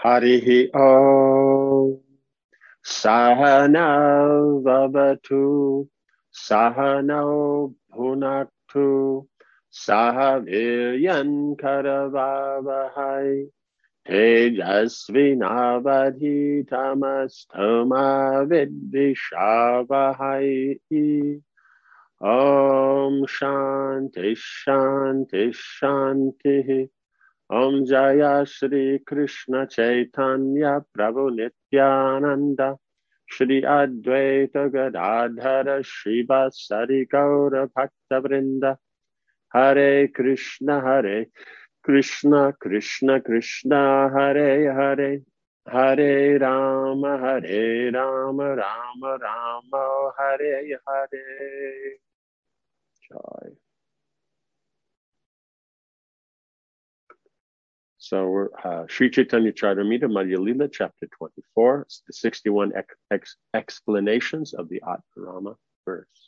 Harihi Om Sahana Vavatu Sahano Bhunaktu Sahaviryan Karavavahai Tejasvinavadhitamastoma Vidvishavahai. Om Shanti Shanti Shanti. Om Jaya Shri Krishna Chaitanya Prabhu Nityananda Shri Advaita Gadadhara Shivasari Gaura Bhakta Vrinda Hare Krishna Krishna Krishna Hare Hare Hare Rama Rama Rama Hare Hare. Joy. So we're Sri Chaitanya Charitamrita Madhya Lila, chapter 24. It's the 61 explanations of the Atmarama verse.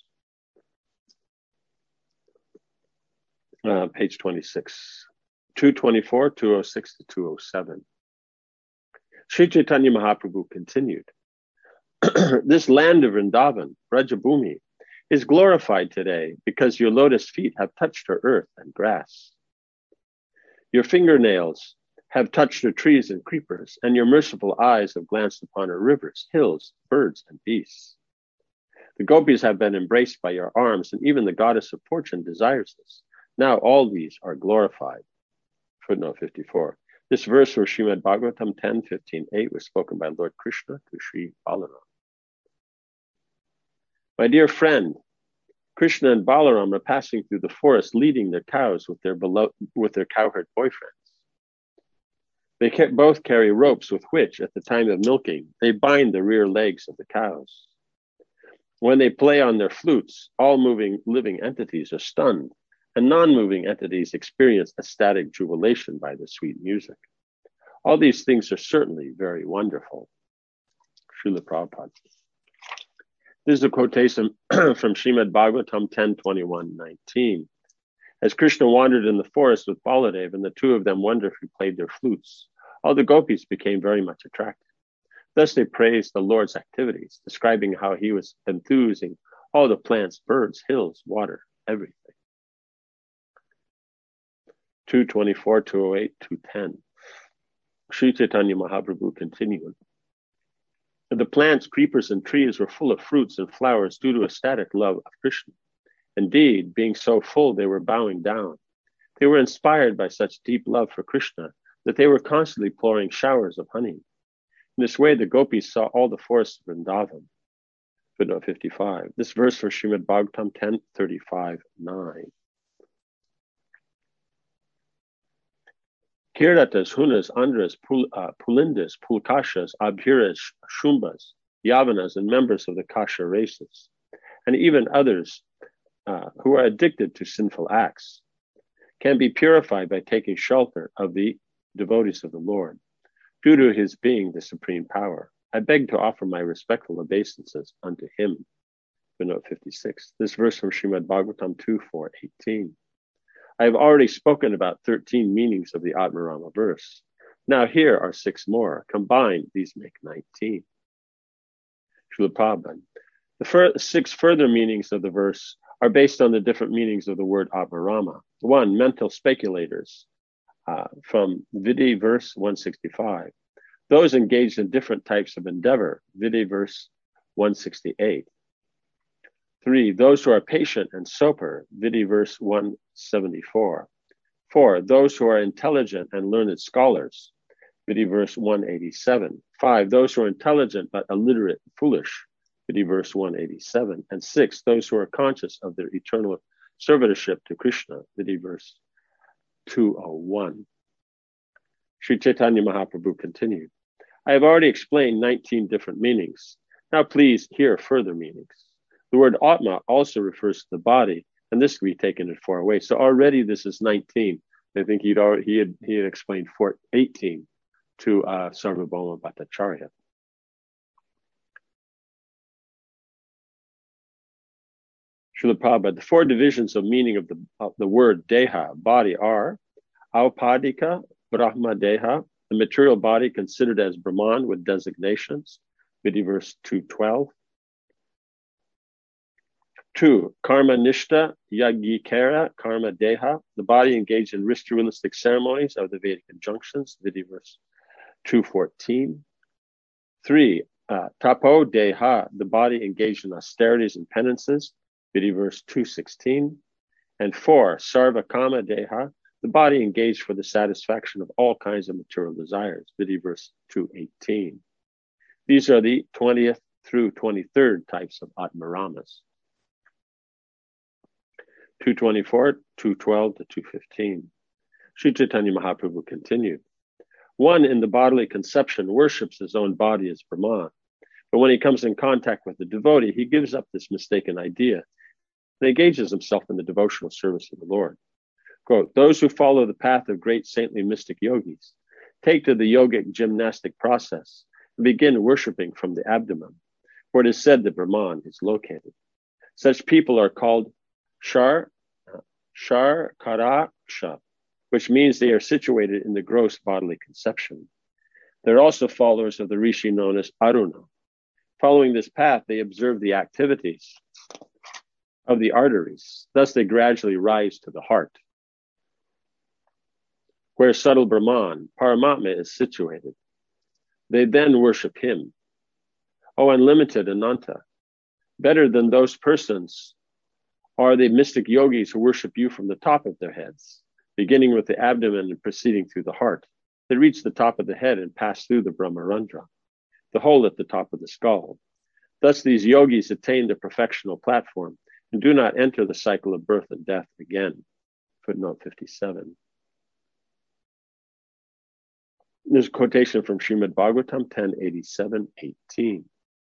Page 26. 224, 206 to 207. Sri Chaitanya Mahaprabhu continued. This land of Vrindavan, Brajabhumi, is glorified today because your lotus feet have touched her earth and grass. Your fingernails have touched her trees and creepers, and your merciful eyes have glanced upon her rivers, hills, birds, and beasts. The gopis have been embraced by your arms, and even the goddess of fortune desires this. Now all these are glorified. Footnote 54. This verse from Srimad Bhagavatam 10:15-8 was spoken by Lord Krishna to Sri Balaram. My dear friend, Krishna and Balaram are passing through the forest leading their cows with their cowherd boyfriends. They both carry ropes with which, at the time of milking, they bind the rear legs of the cows. When they play on their flutes, all moving living entities are stunned, and non-moving entities experience ecstatic jubilation by the sweet music. All these things are certainly very wonderful. Srila Prabhupada. This is a quotation from Srimad Bhagavatam 10:21-19. As Krishna wandered in the forest with Baladev and the two of them wonderfully played their flutes, all the gopis became very much attracted. Thus they praised the Lord's activities, describing how he was enthusing all the plants, birds, hills, water, everything. 224, 208, 210. Sri Chaitanya Mahaprabhu continued. The plants, creepers, and trees were full of fruits and flowers due to ecstatic love of Krishna. Indeed, being so full, they were bowing down. They were inspired by such deep love for Krishna that they were constantly pouring showers of honey. In this way, the gopis saw all the forests of Vrindavan. Footnote 55. This verse from Srimad Bhagavatam 10:35-9. Kirdatas, Hunas, Andras, Pulindas, Pulkashas, Abhiras, Shumbas, Yavanas, and members of the Kasha races, and even others who are addicted to sinful acts, can be purified by taking shelter of the devotees of the Lord, due to his being the supreme power. I beg to offer my respectful obeisances unto him. Footnote 56. This verse from Srimad Bhagavatam 2:4-18. I have already spoken about 13 meanings of the Atmarama verse. Now here are 6 more. Combined, these make 19. Srila Prabhupada. The 6 further meanings of the verse are based on the different meanings of the word Atmarama. 1, mental speculators, from Vidhi verse 165. Those engaged in different types of endeavor, Vidhi verse 168. 3, those who are patient and sober, Vidhi verse 174. 4, those who are intelligent and learned scholars, Vidhi verse 187. 5, those who are intelligent but illiterate and foolish, Vidhi verse 187. And 6, those who are conscious of their eternal servitorship to Krishna, Vidhi verse 201. Sri Chaitanya Mahaprabhu continued. I have already explained 19 different meanings. Now please hear further meanings. The word Atma also refers to the body, and this can be taken in 4 ways. So already this is 19. I think he had explained 18 to Sarvabhauma Bhattacharya. Srila Prabhupada, the 4 divisions of meaning of the word Deha, body, are Aupadika, Brahma Deha, The material body considered as Brahman with designations. Vidi verse 212. 2. Karma Nishta Yagikara Karma Deha, the body engaged in ritualistic ceremonies of the Vedic injunctions. Vidi verse 214. 3. Tapo Deha, the body engaged in austerities and penances. Vidi verse 216. And 4. Sarva Kama Deha, the body engaged for the satisfaction of all kinds of material desires. Vidi verse 218. These are the 20th through 23rd types of Atmaramas. 224, 212 to 215. Sri Chaitanya Mahaprabhu continued. One in the bodily conception worships his own body as Brahman, but when he comes in contact with the devotee, he gives up this mistaken idea and engages himself in the devotional service of the Lord. Quote, those who follow the path of great saintly mystic yogis take to the yogic gymnastic process and begin worshiping from the abdomen, where it is said that Brahman is located. Such people are called Karaksha, which means they are situated in the gross bodily conception. They're also followers of the rishi known as Aruna. Following this path, they observe the activities of the arteries. Thus, they gradually rise to the heart, where subtle Brahman, Paramatma, is situated. They then worship him. O unlimited Ananta, better than those persons are the mystic yogis who worship you from the top of their heads, beginning with the abdomen and proceeding through the heart. They reach the top of the head and pass through the Brahmarandra, the hole at the top of the skull. Thus, these yogis attain the perfectional platform and do not enter the cycle of birth and death again. Footnote 57. There's a quotation from Srimad Bhagavatam 10:87-18.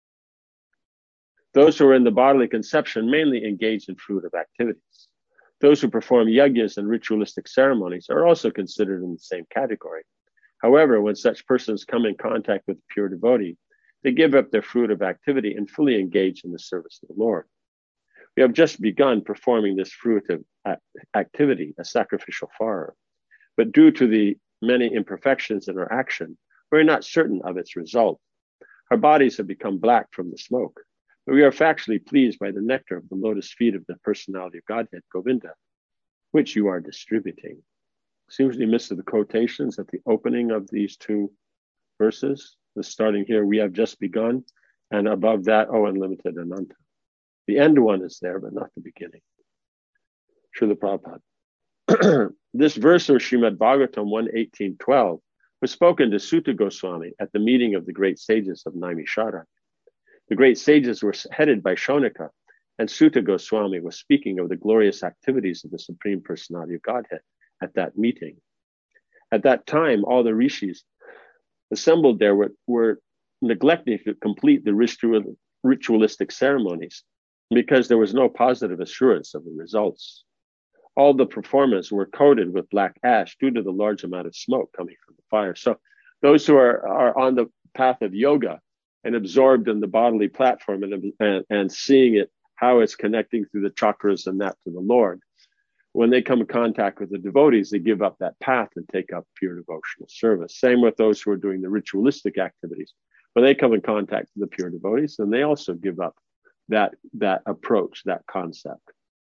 Those who are in the bodily conception mainly engage in fruitive activities. Those who perform yajnas and ritualistic ceremonies are also considered in the same category. However, when such persons come in contact with a pure devotee, they give up their fruitive activity and fully engage in the service of the Lord. We have just begun performing this fruitive activity, a sacrificial fire, but due to the many imperfections in our action, we're not certain of its result. Our bodies have become black from the smoke, but we are factually pleased by the nectar of the lotus feet of the personality of Godhead, Govinda, which you are distributing. Seems to be missed the quotations at the opening of these two verses. The starting here, we have just begun, and above that, O unlimited Ananta. The end one is there, but not the beginning. Srila Prabhupada. This verse of Srimad Bhagavatam 1:18-12 was spoken to Sutta Goswami at the meeting of the great sages of Naimisharaka. The great sages were headed by Shaunika, and Sutta Goswami was speaking of the glorious activities of the Supreme Personality of Godhead at that meeting. At that time, all the rishis assembled there were neglecting to complete the ritualistic ceremonies because there was no positive assurance of the results. All the performers were coated with black ash due to the large amount of smoke coming from the fire. So those who are on the path of yoga and absorbed in the bodily platform and seeing it, how it's connecting through the chakras and that to the Lord, when they come in contact with the devotees, they give up that path and take up pure devotional service. Same with those who are doing the ritualistic activities. When they come in contact with the pure devotees, then they also give up that approach, that concept.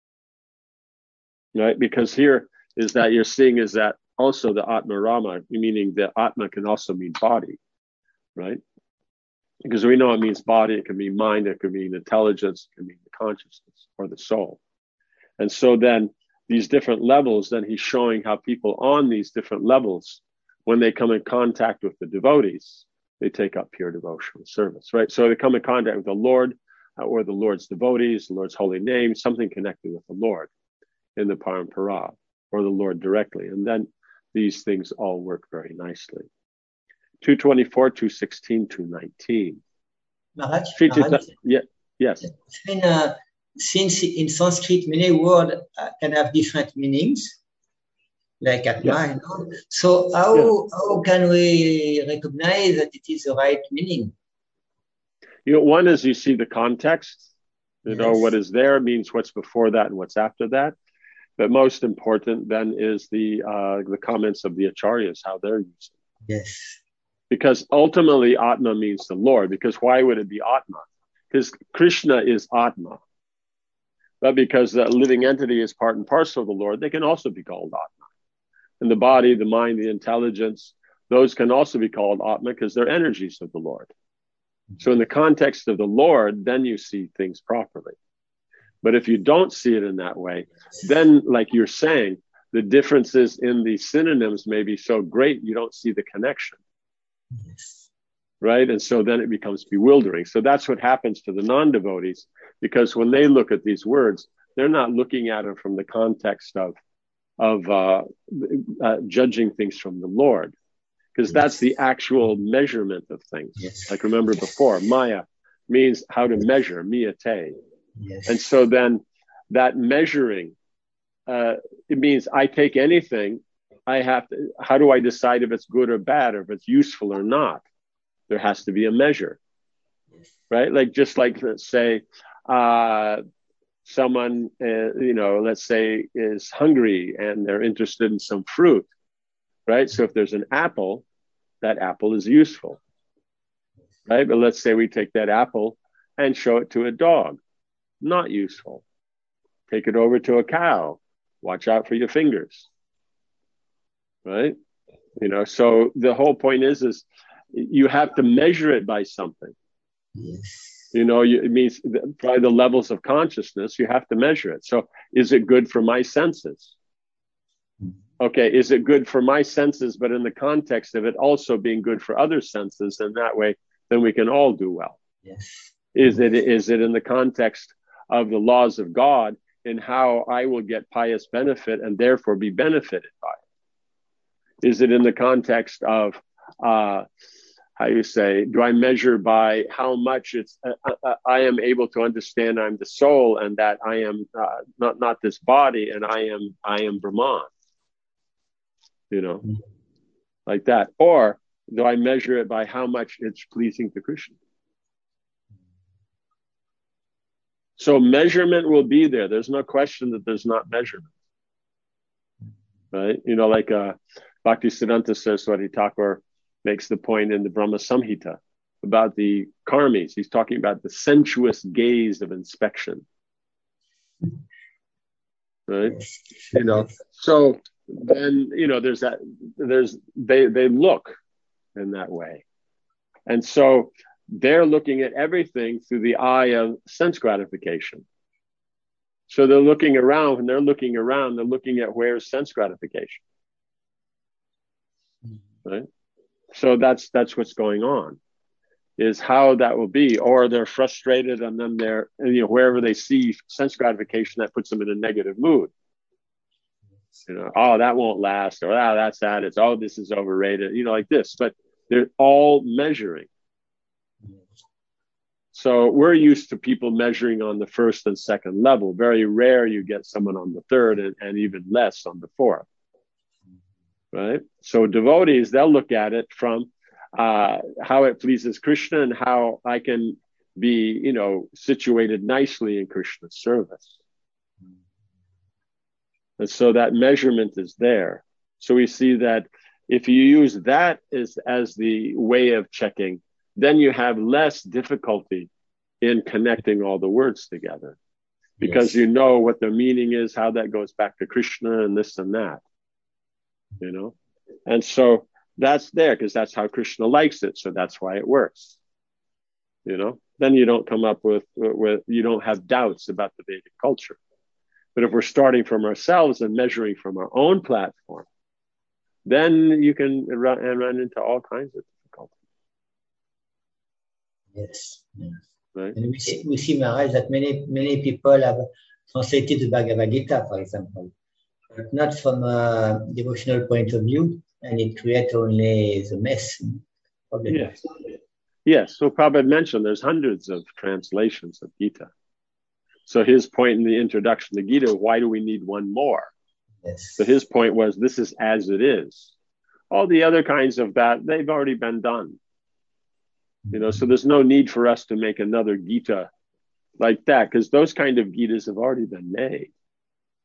Right? Because here is that you're seeing is that also the Atma Rama, meaning the Atma can also mean body, right? Because we know it means body, it can mean mind, it can mean intelligence, it can mean the consciousness or the soul. And so then these different levels, then he's showing how people on these different levels, when they come in contact with the devotees, they take up pure devotional service, right? So they come in contact with the Lord or the Lord's devotees, the Lord's holy name, something connected with the Lord in the Parampara or the Lord directly. And then these things all work very nicely. 224, 216, 219. Maharaj, Yeah, yes. Since in Sanskrit many words can have different meanings, like Atma, yeah. So how can we recognize that it is the right meaning? One is you see the context. Know what is there means what's before that and what's after that. But most important then is the comments of the acharyas, how they're using. Yes. Because ultimately Atma means the Lord. Because why would it be Atma? Because Krishna is Atma. But because that living entity is part and parcel of the Lord, they can also be called Atma. And the body, the mind, the intelligence, those can also be called Atma because they're energies of the Lord. So in the context of the Lord, then you see things properly. But if you don't see it in that way, then like you're saying, the differences in the synonyms may be so great, you don't see the connection. Yes. Right? And so then it becomes bewildering. So that's what happens to the non-devotees, because when they look at these words, they're not looking at it from the context of judging things from the Lord, because that's the actual measurement of things. Yes. Like remember before, Maya means how to measure, miyate. Yes. And so then that measuring, it means I take anything, I have to, how do I decide if it's good or bad, or if it's useful or not? There has to be a measure, right? Like just like, let's say, someone, let's say is hungry and they're interested in some fruit, right? So if there's an apple, that apple is useful, right? But let's say we take that apple and show it to a dog, not useful. Take it over to a cow, watch out for your fingers, right? So the whole point is you have to measure it by something. Yes. It means by the levels of consciousness, you have to measure it. So is it good for my senses? Okay, is it good for my senses, but in the context of it also being good for other senses, and that way, then we can all do well. Yes. Is it in the context of the laws of God in how I will get pious benefit and therefore be benefited by it? Is it in the context of do I measure by how much I am able to understand I'm the soul and that I am not this body and I am Brahman, like that? Or do I measure it by how much it's pleasing to Krishna? So measurement will be there. There's no question that there's not measurement, right? Like Bhaktisiddhanta Saraswati Thakur makes the point in the Brahma Samhita about the karmis. He's talking about the sensuous gaze of inspection, right? So then they look in that way, and so they're looking at everything through the eye of sense gratification. So they're looking around, and they're looking at where's sense gratification, right? So that's what's going on, is how that will be. Or they're frustrated, and then they're, wherever they see sense gratification, that puts them in a negative mood. Oh, that won't last, or that's that. It's, this is overrated, like this. But they're all measuring. So we're used to people measuring on the first and second level. Very rare you get someone on the third, and even less on the fourth. Right? So devotees, they'll look at it from how it pleases Krishna and how I can be, situated nicely in Krishna's service. And so that measurement is there. So we see that if you use that as the way of checking, then you have less difficulty in connecting all the words together, because you know what the meaning is, how that goes back to Krishna and this and that, And so that's there because that's how Krishna likes it. So that's why it works, Then you don't come up with you don't have doubts about the Vedic culture. But if we're starting from ourselves and measuring from our own platform, then you can run into all kinds of difficulties. Yes. Right? And we see, Maharaj, that many people have translated the Bhagavad Gita, for example, but not from a devotional point of view, and it creates only the mess. Yes. So Prabhupada mentioned there's hundreds of translations of Gita. So his point in the introduction to Gita, why do we need one more? Yes. So his point was, this is as it is. All the other kinds of that, they've already been done. So there's no need for us to make another Gita like that, because those kind of Gitas have already been made.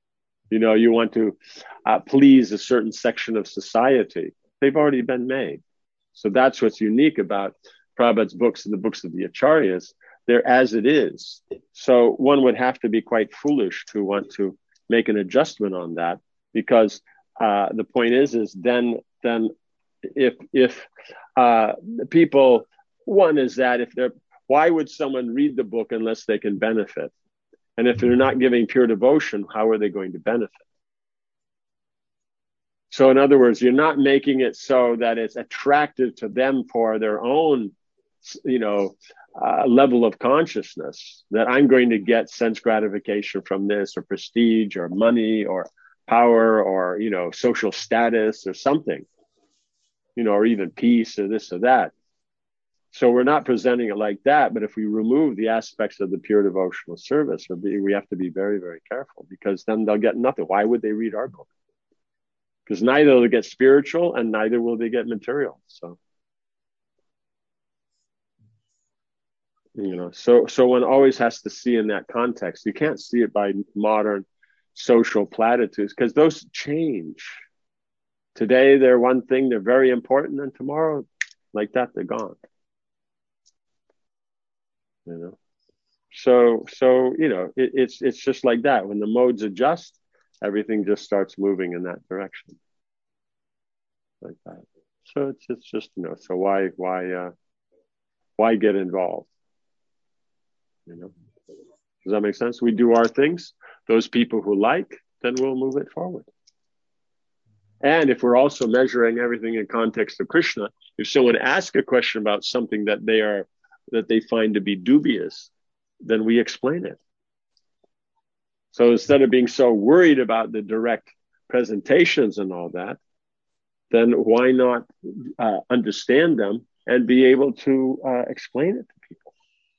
You want to please a certain section of society. They've already been made. So that's what's unique about Prabhupada's books and the books of the Acharyas. They're as it is. So one would have to be quite foolish to want to make an adjustment on that, because the point is then if people, one is that if they're, why would someone read the book unless they can benefit? And if they're not giving pure devotion, how are they going to benefit? So in other words, you're not making it so that it's attractive to them for their own, level of consciousness, that I'm going to get sense gratification from this, or prestige, or money, or power, or, social status, or something, or even peace, or this or that. So we're not presenting it like that. But if we remove the aspects of the pure devotional service, we have to be very, very careful, because then they'll get nothing. Why would they read our book? Because neither will they get spiritual and neither will they get material. So, so one always has to see in that context. You can't see it by modern social platitudes, because those change. Today, they're one thing, they're very important, and tomorrow, like that, they're gone. So it's just like that. When the modes adjust, everything just starts moving in that direction, like that. So it's just, so why get involved? Does that make sense? We do our things. Those people who like, then we'll move it forward. And if we're also measuring everything in context of Krishna, if someone asks a question about something that they find to be dubious, then we explain it. So instead of being so worried about the direct presentations and all that, then why not understand them and be able to explain it to people?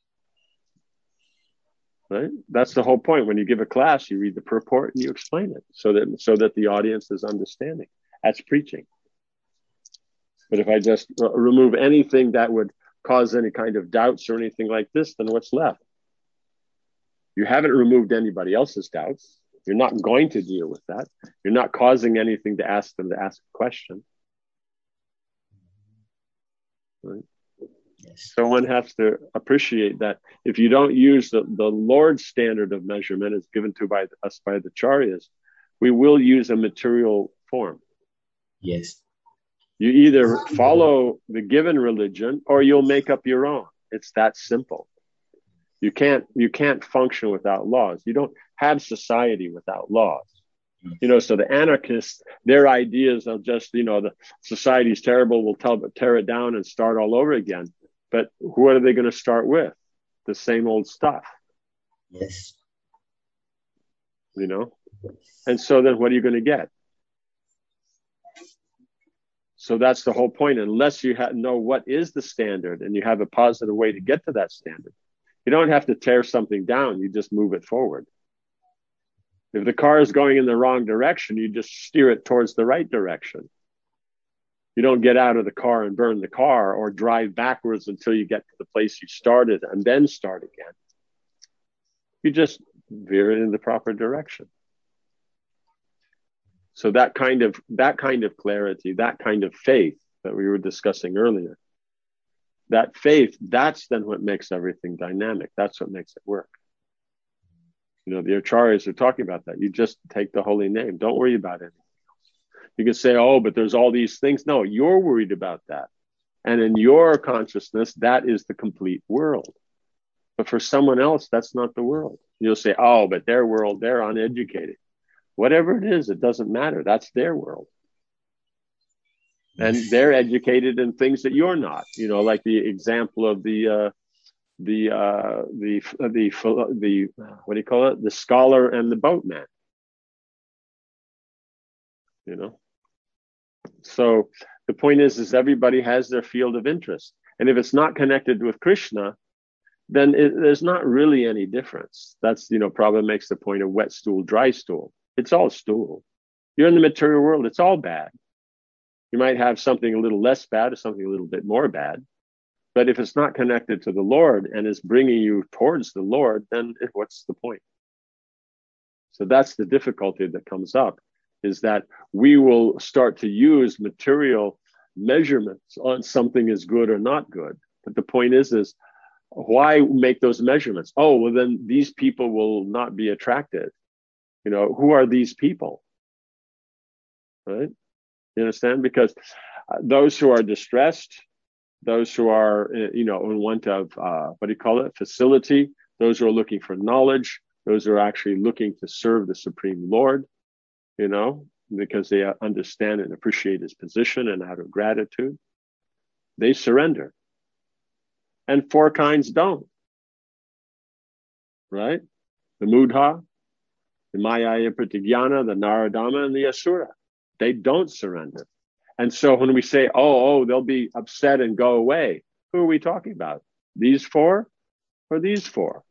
Right? That's the whole point. When you give a class, you read the purport and you explain it so that the audience is understanding. That's preaching. But if I just remove anything that would cause any kind of doubts or anything like this, then what's left? You haven't removed anybody else's doubts. You're not going to deal with that. You're not causing anything to ask them to ask a question. Right? Yes. So one has to appreciate that if you don't use the Lord's standard of measurement as given to us by the Acharyas, we will use a material form. Yes. You either follow the given religion or you'll make up your own. It's that simple. You can't function without laws. You don't have society without laws. So the anarchists, their ideas of just, the society's terrible, we'll tear it down and start all over again. But what are they going to start with? The same old stuff. Yes. And so then what are you going to get? So that's the whole point. Unless you know what is the standard and you have a positive way to get to that standard, you don't have to tear something down. You just move it forward. If the car is going in the wrong direction, you just steer it towards the right direction. You don't get out of the car and burn the car or drive backwards until you get to the place you started and then start again. You just veer it in the proper direction. So that kind of clarity, that kind of faith that we were discussing earlier, that faith, that's then what makes everything dynamic. That's what makes it work. The Acharyas are talking about that. You just take the holy name. Don't worry about it. You can say, oh, but there's all these things. No, you're worried about that. And in your consciousness, that is the complete world. But for someone else, that's not the world. You'll say, oh, but their world, they're uneducated. Whatever it is, it doesn't matter. That's their world. And they're educated in things that you're not. Like the example of the what do you call it? The scholar and the boatman. So the point is everybody has their field of interest. And if it's not connected with Krishna, then there's not really any difference. That's, Prabhupada makes the point of wet stool, dry stool. It's all stool. You're in the material world. It's all bad. You might have something a little less bad or something a little bit more bad. But if it's not connected to the Lord and is bringing you towards the Lord, then what's the point? So that's the difficulty that comes up, is that we will start to use material measurements on something is good or not good. But the point is why make those measurements? Oh, well, then these people will not be attracted. Who are these people? Right? You understand? Because those who are distressed, those who are, in want of, facility, those who are looking for knowledge, those who are actually looking to serve the Supreme Lord, because they understand and appreciate his position and out of gratitude, they surrender. And four kinds don't. Right? The Mudha, the Maya Pratigyana, the Naradama, and the Asura. They don't surrender. And so when we say, oh, they'll be upset and go away, who are we talking about? These four or these four?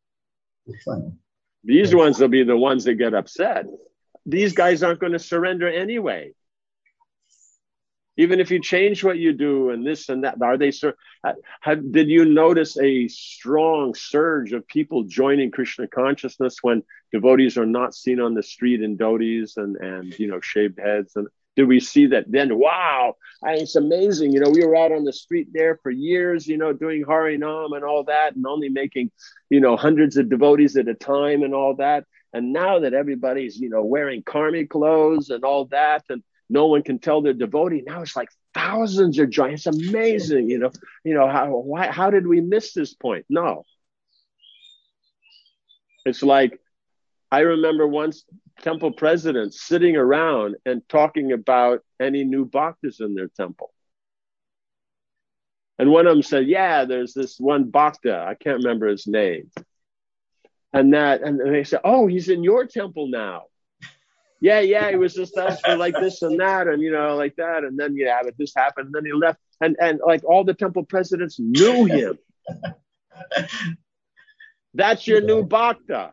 These ones will be the ones that get upset. These guys aren't going to surrender anyway. Even if you change what you do and this and that, did you notice a strong surge of people joining Krishna consciousness when devotees are not seen on the street in dhotis and shaved heads? And did we see that then? Wow, it's amazing. We were out on the street there for years, doing Harinam and all that, and only making, hundreds of devotees at a time and all that. And now that everybody's, wearing karmic clothes and all that, and no one can tell they're devotee, now it's like thousands are joining. It's amazing, how did we miss this point? No. It's like, I remember once temple presidents sitting around and talking about any new bhaktas in their temple. And one of them said, yeah, there's this one bhakta, I can't remember his name. And they said, oh, he's in your temple now. Yeah, he was just asked for like this and that, and like that, and then but this happened, and then he left, and like all the temple presidents knew him. That's your new bhakta.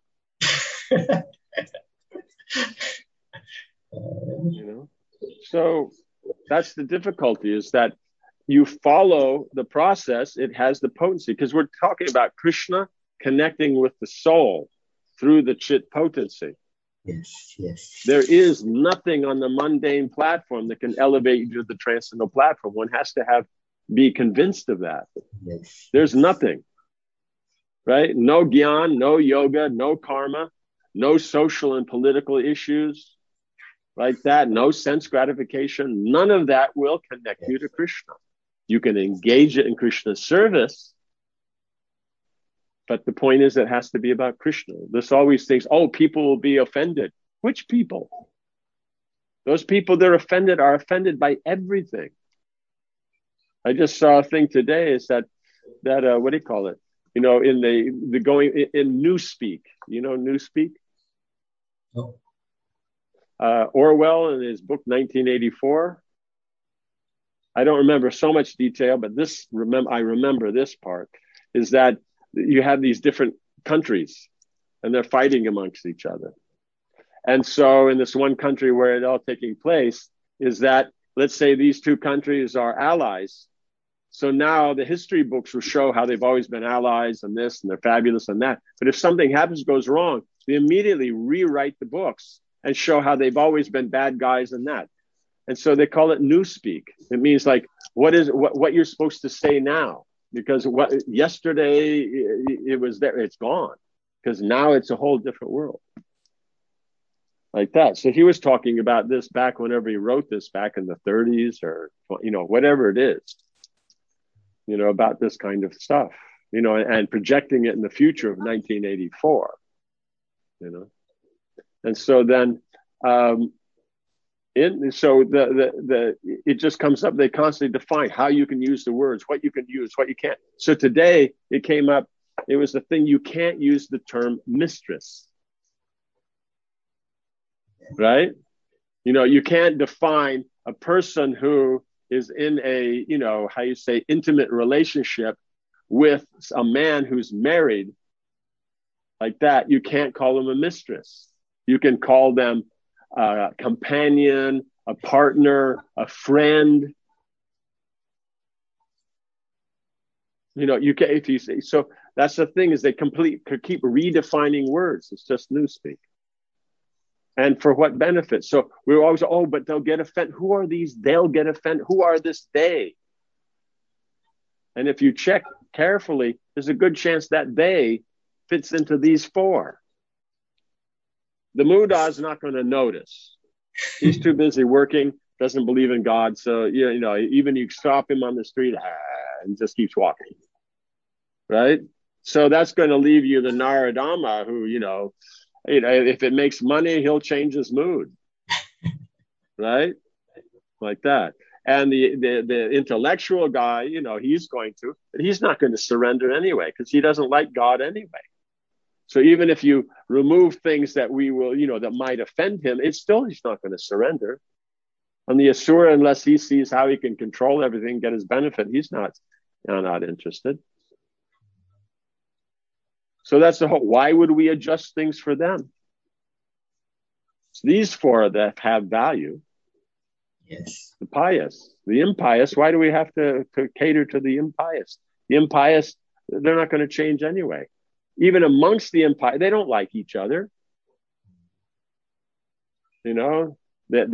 So that's the difficulty, is that you follow the process, it has the potency, because we're talking about Krishna connecting with the soul through the chit potency. Yes. There is nothing on the mundane platform that can elevate you to the transcendental platform. One has to be convinced of that. Yes. There's nothing, right? No gyan, no yoga, no karma, no social and political issues like that, no sense gratification. None of that will connect you to Krishna. You can engage it in Krishna's service, but the point is it has to be about Krishna. This always thinks, people will be offended. Which people? Those people that are offended by everything. I just saw a thing today, is that what do you call it? In the going in Newspeak. Newspeak? No. Orwell in his book 1984. I don't remember so much detail, but I remember this part, is that you have these different countries and they're fighting amongst each other. And so in this one country where it's all taking place is that, let's say these two countries are allies. So now the history books will show how they've always been allies and this, and they're fabulous and that. But if something goes wrong, they immediately rewrite the books and show how they've always been bad guys and that. And so they call it newspeak. It means like, what you're supposed to say now. Because yesterday it was there, it's gone. Because now it's a whole different world. Like that. So he was talking about this back whenever he wrote this, back in the 30s or, whatever it is, about this kind of stuff, and projecting it in the future of 1984, And so then, it just comes up. They constantly define how you can use the words, what you can use, what you can't. So today it came up. It was the thing, you can't use the term mistress, right? You can't define a person who is in a, intimate relationship with a man who's married like that. You can't call them a mistress. You can call them a companion, a partner, a friend. You can, if you say so. That's the thing, is they keep redefining words. It's just newspeak. And for what benefit? So we were always, oh, but they'll get offended. Who are these? They'll get offended. Who are this they? And if you check carefully, there's a good chance that they fits into these four. The Muda is not going to notice. He's too busy working, doesn't believe in God. So, you know, even you stop him on the street and just keeps walking. Right? So that's going to leave you the Naradama who, you know, if it makes money, he'll change his mood. Right? Like that. And the intellectual guy, you know, he's going to, but he's not going to surrender anyway because he doesn't like God anyway. So even if you remove things that we will, you know, that might offend him, it's still, he's not going to surrender. And the Asura, unless he sees how he can control everything, get his benefit, he's not interested. So that's the whole, why would we adjust things for them? It's these four that have value. Yes. The pious, the impious, why do we have to cater to the impious? The impious, they're not going to change anyway. Even amongst the impious, they don't like each other. You know, the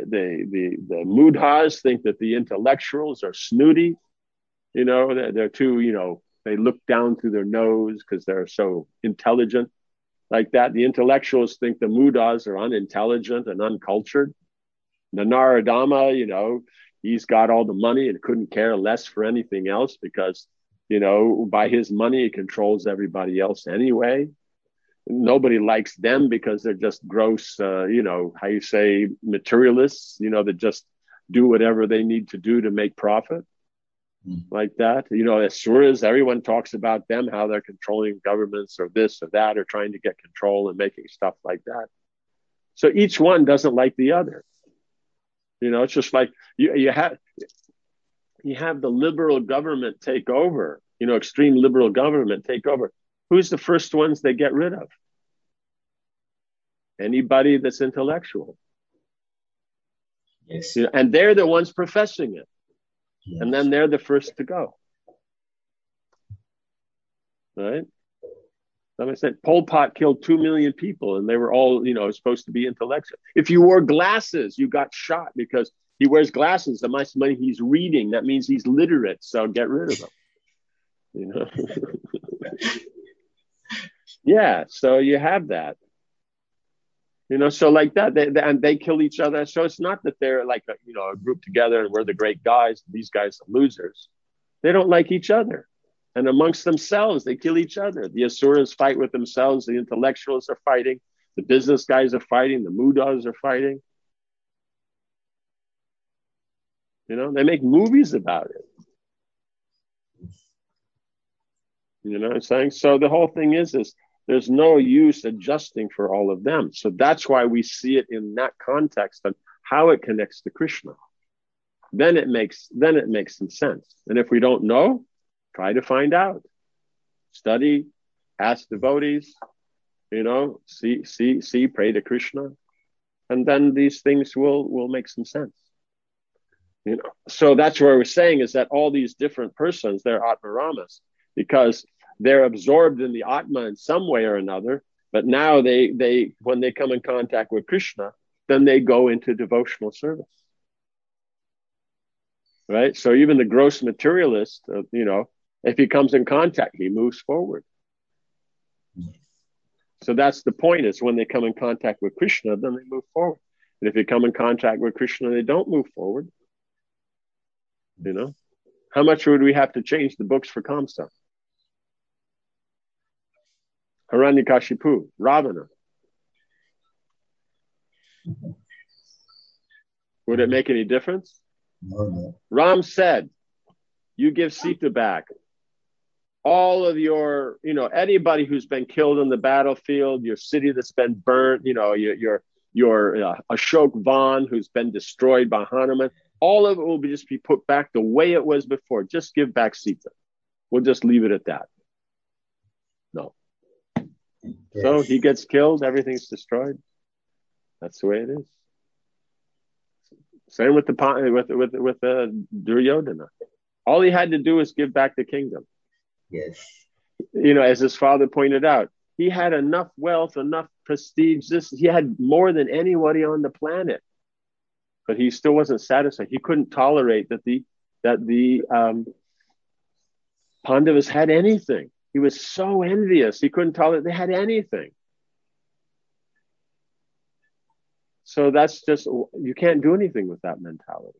mudhas think that the intellectuals are snooty. You know, they're too, you know, they look down through their nose because they're so intelligent. Like that, the intellectuals think the mudhas are unintelligent and uncultured. The Naradama, you know, he's got all the money and couldn't care less for anything else because, you know, by his money, he controls everybody else anyway. Nobody likes them because they're just gross, you know, how you say, materialists, you know, that just do whatever they need to do to make profit. Like that. You know, Asuras, everyone talks about them, how they're controlling governments or this or that, or trying to get control and making stuff like that. So each one doesn't like the other. You know, it's just like you have the liberal government take over, you know, extreme liberal government take over. Who's the first ones they get rid of? Anybody that's intellectual. Yes. You know, and they're the ones professing it. Yes. And then they're the first to go. Right? That makes sense. Pol Pot killed 2 million people and they were all, you know, supposed to be intellectual. If you wore glasses, you got shot because he wears glasses. The much money he's reading, that means he's literate. So get rid of him. You know? Yeah. So you have that. You know, so like that, they kill each other. So it's not that they're like, a group together and we're the great guys. These guys are losers. They don't like each other. And amongst themselves, they kill each other. The Asuras fight with themselves. The intellectuals are fighting. The business guys are fighting. The Mudas are fighting. You know, they make movies about it. You know what I'm saying? So the whole thing is there's no use adjusting for all of them. So that's why we see it in that context and how it connects to Krishna. Then it makes some sense. And if we don't know, try to find out. Study, ask devotees, you know, see, pray to Krishna. And then these things will make some sense. You know, so that's what we're saying is that all these different persons, they're Atmaramas, because they're absorbed in the Atma in some way or another. But now they when they come in contact with Krishna, then they go into devotional service. Right? So even the gross materialist, you know, if he comes in contact, he moves forward. So that's the point, is when they come in contact with Krishna, then they move forward. And if they come in contact with Krishna, they don't move forward. You know? How much would we have to change the books for Kamsa? Hiranyakashipu, Ravana. Would it make any difference? No. Ram said, you give Sita back. All of your, you know, anybody who's been killed in the battlefield, your city that's been burnt, you know, your Ashok Van who's been destroyed by Hanuman, all of it will just be put back the way it was before. Just give back Sita. We'll just leave it at that. No. Yes. So he gets killed, everything's destroyed. That's the way it is. Same with the Duryodhana. All he had to do was give back the kingdom. Yes. You know, as his father pointed out, he had enough wealth, enough prestige, this. He had more than anybody on the planet, but he still wasn't satisfied. He couldn't tolerate that the Pandavas had anything. He was so envious. He couldn't tolerate they had anything. So that's just, you can't do anything with that mentality.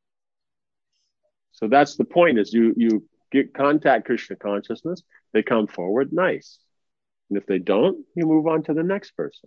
So that's the point, is you get contact Krishna consciousness, they come forward, nice. And if they don't, you move on to the next person.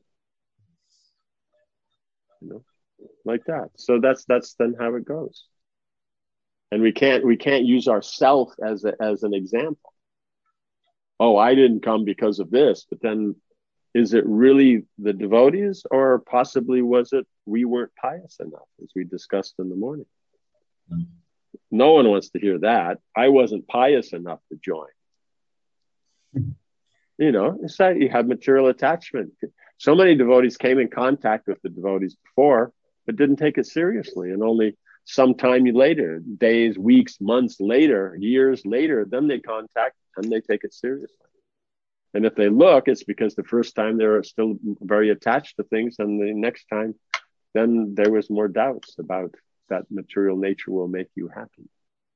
You know, like that. So that's then how it goes. And we can't use ourself as an example. Oh, I didn't come because of this, but then is it really the devotees, or possibly was it we weren't pious enough, as we discussed in the morning? Mm-hmm. No one wants to hear that. I wasn't pious enough to join. Mm-hmm. You know, it's that you have material attachment. So many devotees came in contact with the devotees before, but didn't take it seriously. And only some time later, days, weeks, months later, years later, then they contact and they take it seriously. And if they look, it's because the first time they were still very attached to things, and the next time, then there was more doubts about that material nature will make you happy.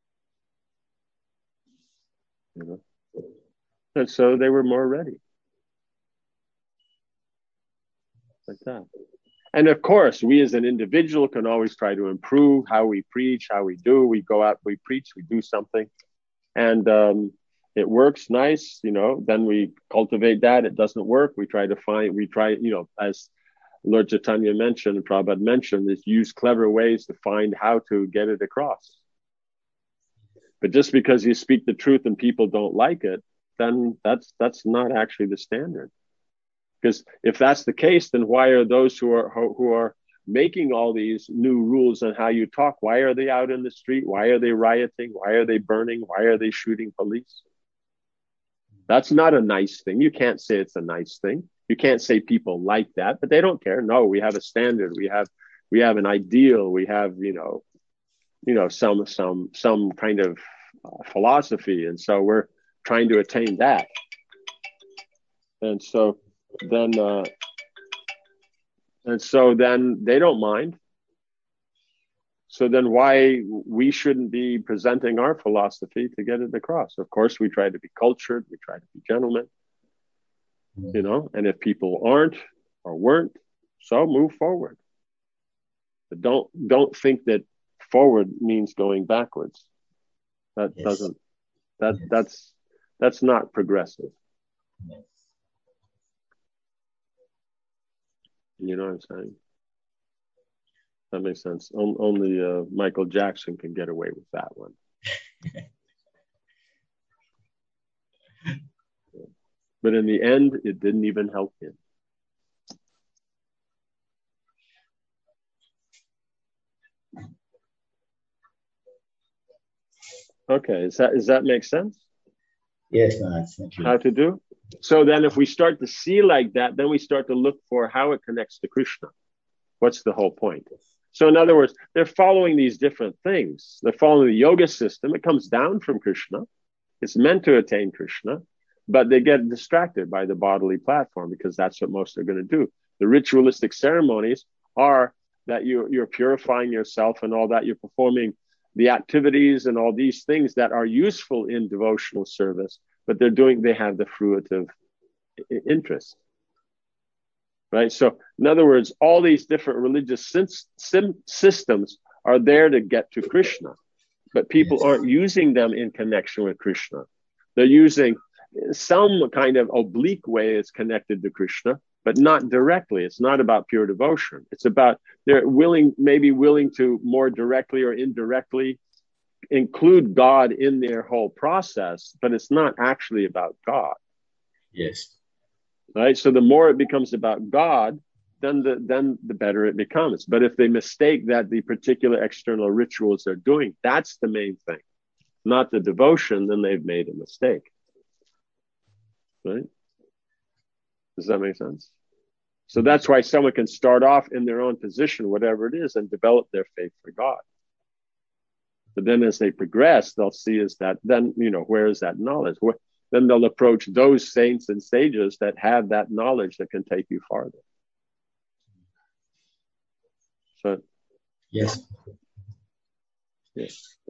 You know? And so they were more ready. Like that. And of course, we as an individual can always try to improve how we preach, how we do. We go out, we preach, we do something. And it works nice, you know, then we cultivate that. It doesn't work. We try, you know, as Lord Chaitanya mentioned, and Prabhupada mentioned, is use clever ways to find how to get it across. But just because you speak the truth and people don't like it, then that's not actually the standard. Because if that's the case, then why are those who are making all these new rules on how you talk, why are they out in the street? Why are they rioting? Why are they burning? Why are they shooting police? That's not a nice thing. You can't say it's a nice thing. You can't say people like that, but they don't care. No, we have a standard. We have an ideal. We have, you know, some kind of philosophy. And so we're trying to attain that. And so then they don't mind. So then why we shouldn't be presenting our philosophy to get it across? Of course, we try to be cultured. We try to be gentlemen, you know, and if people aren't or weren't, so move forward. But don't think that forward means going backwards. That yes. doesn't, that's not progressive. Yes. You know what I'm saying? That makes sense. Only Michael Jackson can get away with that one. But in the end, it didn't even help him. Okay, does that make sense? Yes, thank you. How to do? So then if we start to see like that, then we start to look for how it connects to Krishna. What's the whole point? So in other words, they're following these different things. They're following the yoga system. It comes down from Krishna. It's meant to attain Krishna, but they get distracted by the bodily platform because that's what most are going to do. The ritualistic ceremonies are that you're purifying yourself and all that. You're performing the activities and all these things that are useful in devotional service, but they have the fruitive interest. Right. So in other words, all these different religious systems are there to get to Krishna, but people aren't using them in connection with Krishna. They're using some kind of oblique way it's connected to Krishna, but not directly. It's not about pure devotion. It's about they're willing to more directly or indirectly include God in their whole process, but it's not actually about God. Yes. Right. So the more it becomes about God, then the better it becomes. But if they mistake that the particular external rituals they're doing, that's the main thing, not the devotion, then they've made a mistake. Right? Does that make sense? So that's why someone can start off in their own position, whatever it is, and develop their faith for God. But then as they progress, they'll see is that then, you know, where is that knowledge? then they'll approach those saints and sages that have that knowledge that can take you farther. So, yes. Yes.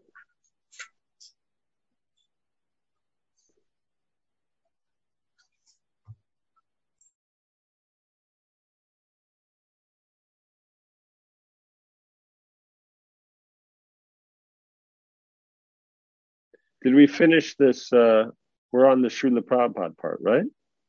Did we finish this? We're on the Srila Prabhupada part, right?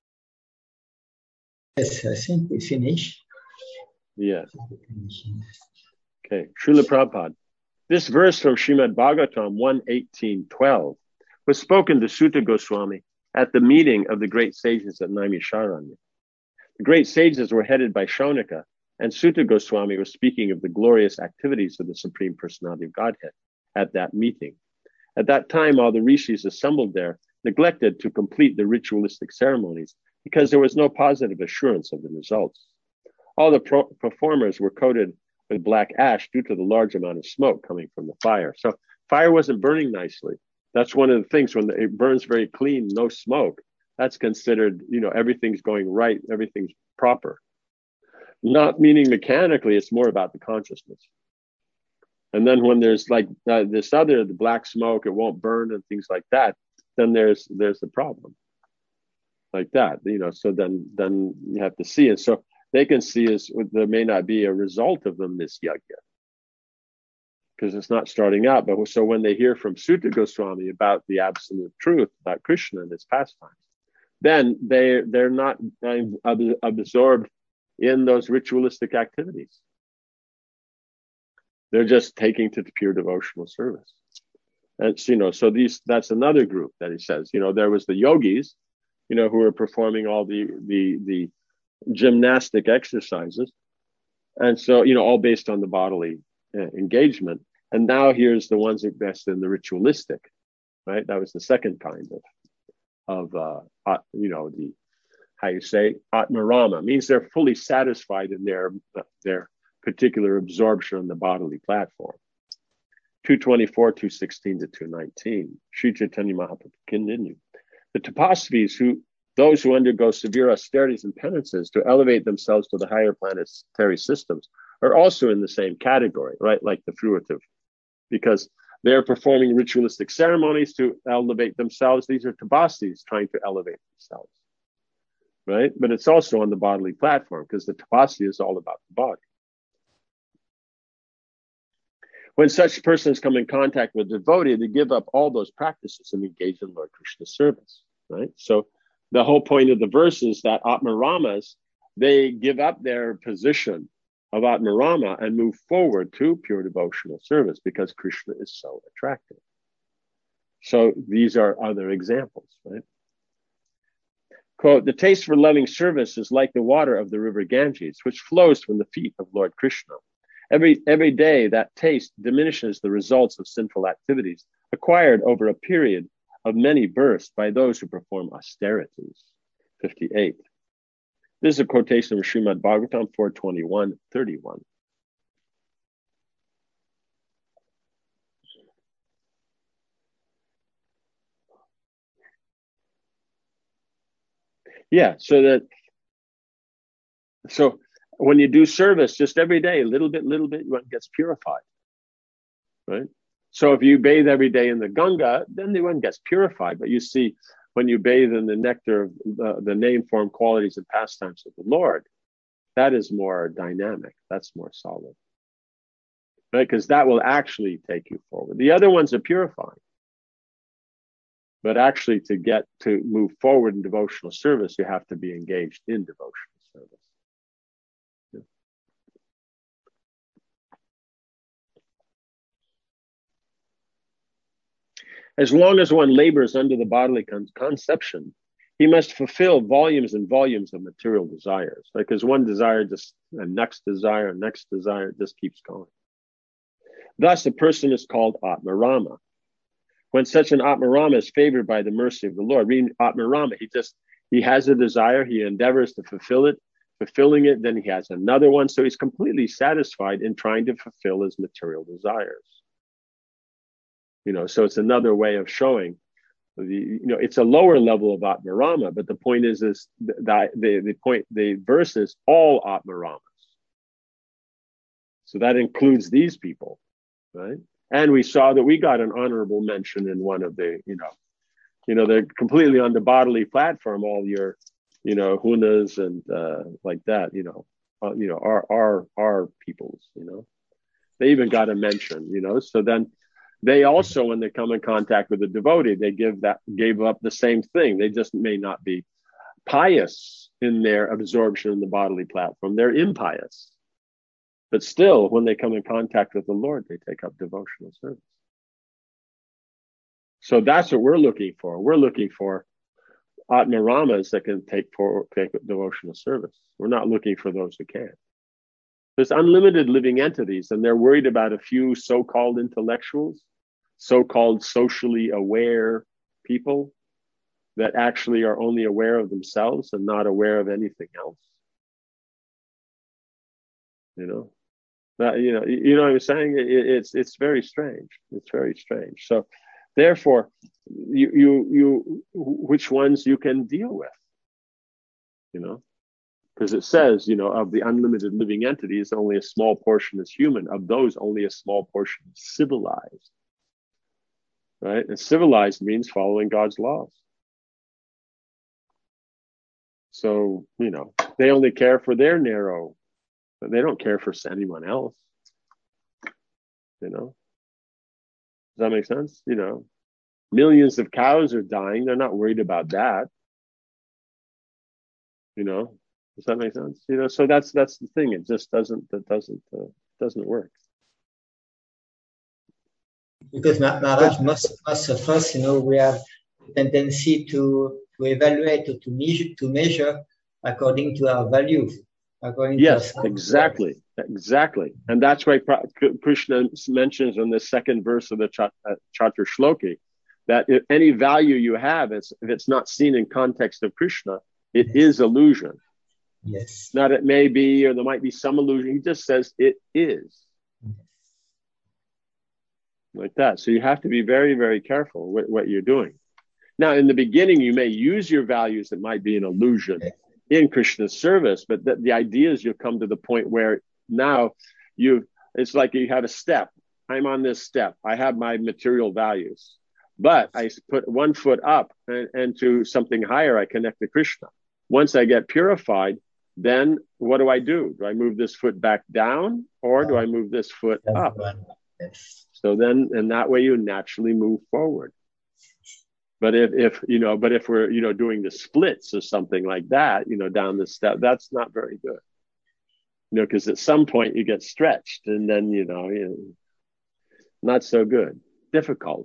Yes, I think we finished. Yeah. Okay, Srila Prabhupada. This verse from Srimad Bhagavatam 1:18-12 was spoken to Sutta Goswami at the meeting of the great sages at Naimisharanya. The great sages were headed by Shaunaka, and Sutta Goswami was speaking of the glorious activities of the Supreme Personality of Godhead at that meeting. At that time, all the rishis assembled there neglected to complete the ritualistic ceremonies because there was no positive assurance of the results. All the performers were coated with black ash due to the large amount of smoke coming from the fire. So fire wasn't burning nicely. That's one of the things when it burns very clean, no smoke. That's considered, everything's going right, everything's proper. Not meaning mechanically, it's more about the consciousness. And then when there's like the black smoke, it won't burn and things like that, then there's the problem. Like that, so then you have to see it. So they can see there may not be a result of them this yajna because it's not starting out. But so when they hear from Sutta Goswami about the absolute truth, about Krishna and his pastimes, then they're not absorbed in those ritualistic activities. They're just taking to the pure devotional service. And so that's another group that he says, there was the yogis, who were performing all the gymnastic exercises. And so, all based on the bodily engagement. And now here's the ones that best in the ritualistic, right? That was the second kind of the, how you say, Atmarama, means they're fully satisfied in their particular absorption on the bodily platform. 224, 216 to 219. Sri Chaitanya Mahaprabhu continued. The Tapasvis, those who undergo severe austerities and penances to elevate themselves to the higher planetary systems, are also in the same category, right? Like the fruitive, because they're performing ritualistic ceremonies to elevate themselves. These are Tapasvis trying to elevate themselves, right? But it's also on the bodily platform because the Tapasya is all about the body. When such persons come in contact with a devotee, they give up all those practices and engage in Lord Krishna's service, right? So the whole point of the verse is that Atmaramas, they give up their position of Atmarama and move forward to pure devotional service because Krishna is so attractive. So these are other examples, right? Quote, the taste for loving service is like the water of the river Ganges, which flows from the feet of Lord Krishna. Every day, that taste diminishes the results of sinful activities acquired over a period of many births by those who perform austerities. 58. This is a quotation from Srimad Bhagavatam 4:21-31. Yeah, so when you do service, just every day, little bit, one gets purified, right? So if you bathe every day in the Ganga, then the one gets purified. But you see, when you bathe in the nectar of the name, form, qualities, and pastimes of the Lord, that is more dynamic. That's more solid, right? Because that will actually take you forward. The other ones are purifying. But actually, to move forward in devotional service, you have to be engaged in devotional service. As long as one labors under the bodily conception, he must fulfill volumes and volumes of material desires. Because one desire next desire just keeps going. Thus, a person is called Atmarama. When such an Atmarama is favored by the mercy of the Lord, reading Atmarama, he has a desire, he endeavors to fulfill it, fulfilling it, then he has another one. So he's completely satisfied in trying to fulfill his material desires. So it's another way of showing it's a lower level of Atmarama, but the point is that the verse is all Atmaramas. So that includes these people, right? And we saw that we got an honorable mention in one of the, they're completely on the bodily platform, all your, Hunas and like that, our peoples, they even got a mention, so then they also, when they come in contact with a devotee, they gave up the same thing. They just may not be pious in their absorption in the bodily platform. They're impious. But still, when they come in contact with the Lord, they take up devotional service. So that's what we're looking for. We're looking for Atmaramas that can take up devotional service. We're not looking for those who can't. There's unlimited living entities, and they're worried about a few so-called intellectuals, so-called socially aware people that actually are only aware of themselves and not aware of anything else. What I'm saying? It's very strange. It's very strange. So, therefore, you which ones you can deal with, because it says, of the unlimited living entities, only a small portion is human. Of those, only a small portion is civilized. Right? And civilized means following God's laws. So, they only care for their narrow. They don't care for anyone else. Does that make sense? Millions of cows are dying. They're not worried about that. Does that make sense? So that's the thing. It just doesn't work. Because Maharaj, most of us, we have a tendency to evaluate or to measure according to our values. Yes, exactly. And that's why Krishna mentions in the second verse of the Chatur Shloki that if any value you have, if it's not seen in context of Krishna, it is illusion. Yes. Not it may be, or there might be some illusion. He just says it is. Like that. So you have to be very, very careful with what you're doing. Now, in the beginning, you may use your values that might be an illusion in Krishna's service, but the idea is you'll come to the point where now it's like you have a step. I'm on this step. I have my material values, but I put one foot up and to something higher, I connect to Krishna. Once I get purified, then what do? Do I move this foot back down, or do I move this foot up? So then, and that way you naturally move forward. But if we're, doing the splits or something like that, down the step, that's not very good. Because at some point you get stretched and then, not so good. Difficult.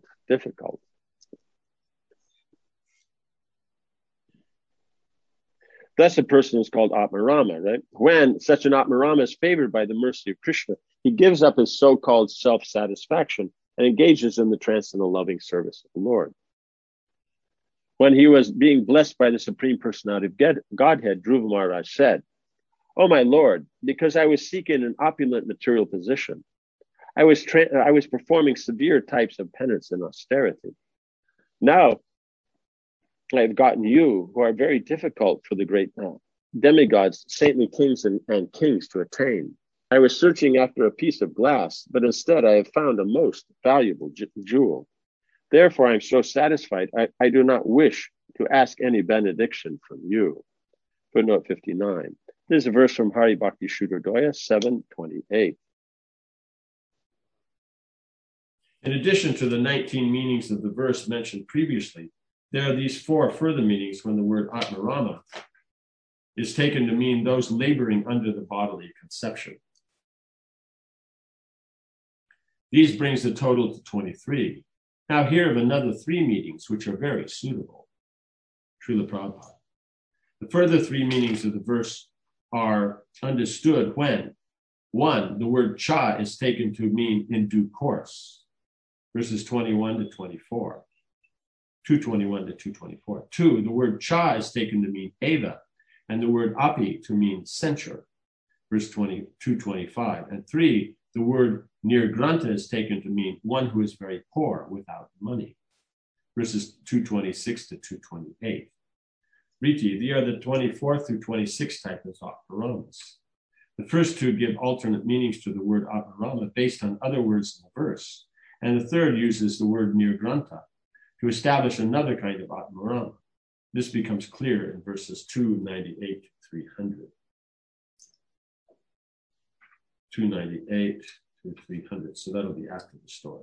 Thus a person is called Atmarama, right? When such an Atmarama is favored by the mercy of Krishna, he gives up his so-called self-satisfaction and engages in the transcendental loving service of the Lord. When he was being blessed by the Supreme Personality of Godhead, Dhruva Maharaj said, "Oh, my Lord, because I was seeking an opulent material position, I was performing severe types of penance and austerity. Now, I have gotten you, who are very difficult for the great demigods, saintly kings and kings to attain. I was searching after a piece of glass, but instead I have found a most valuable jewel. Therefore, I am so satisfied, I do not wish to ask any benediction from you." Footnote 59. This is a verse from Hari Bhakti Shuddhodaya 7:28. In addition to the 19 meanings of the verse mentioned previously, there are these 4 further meanings when the word Atmarama is taken to mean those laboring under the bodily conception. These brings the total to 23. Now here are another 3 meanings which are very suitable. Srila Prabhupada. The further 3 meanings of the verse are understood when 1, the word cha is taken to mean in due course, verses 21 to 24. 221 to 224. 2, the word cha is taken to mean eva, and the word api to mean censure, verse 225. And 3, the word nirgranta is taken to mean one who is very poor without money, verses 226 to 228. Riti, they are the 24 through 26 types of Atmaramas. The first two give alternate meanings to the word Atmarama based on other words in the verse, and the third uses the word Nirgranta to establish another kind of Atmarama. This becomes clear in verses 298 to 300. 298 to 300, so that'll be after the story.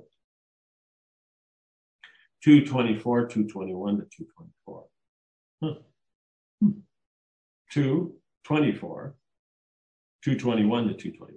224, 221 to 224. 224, 221 to 220.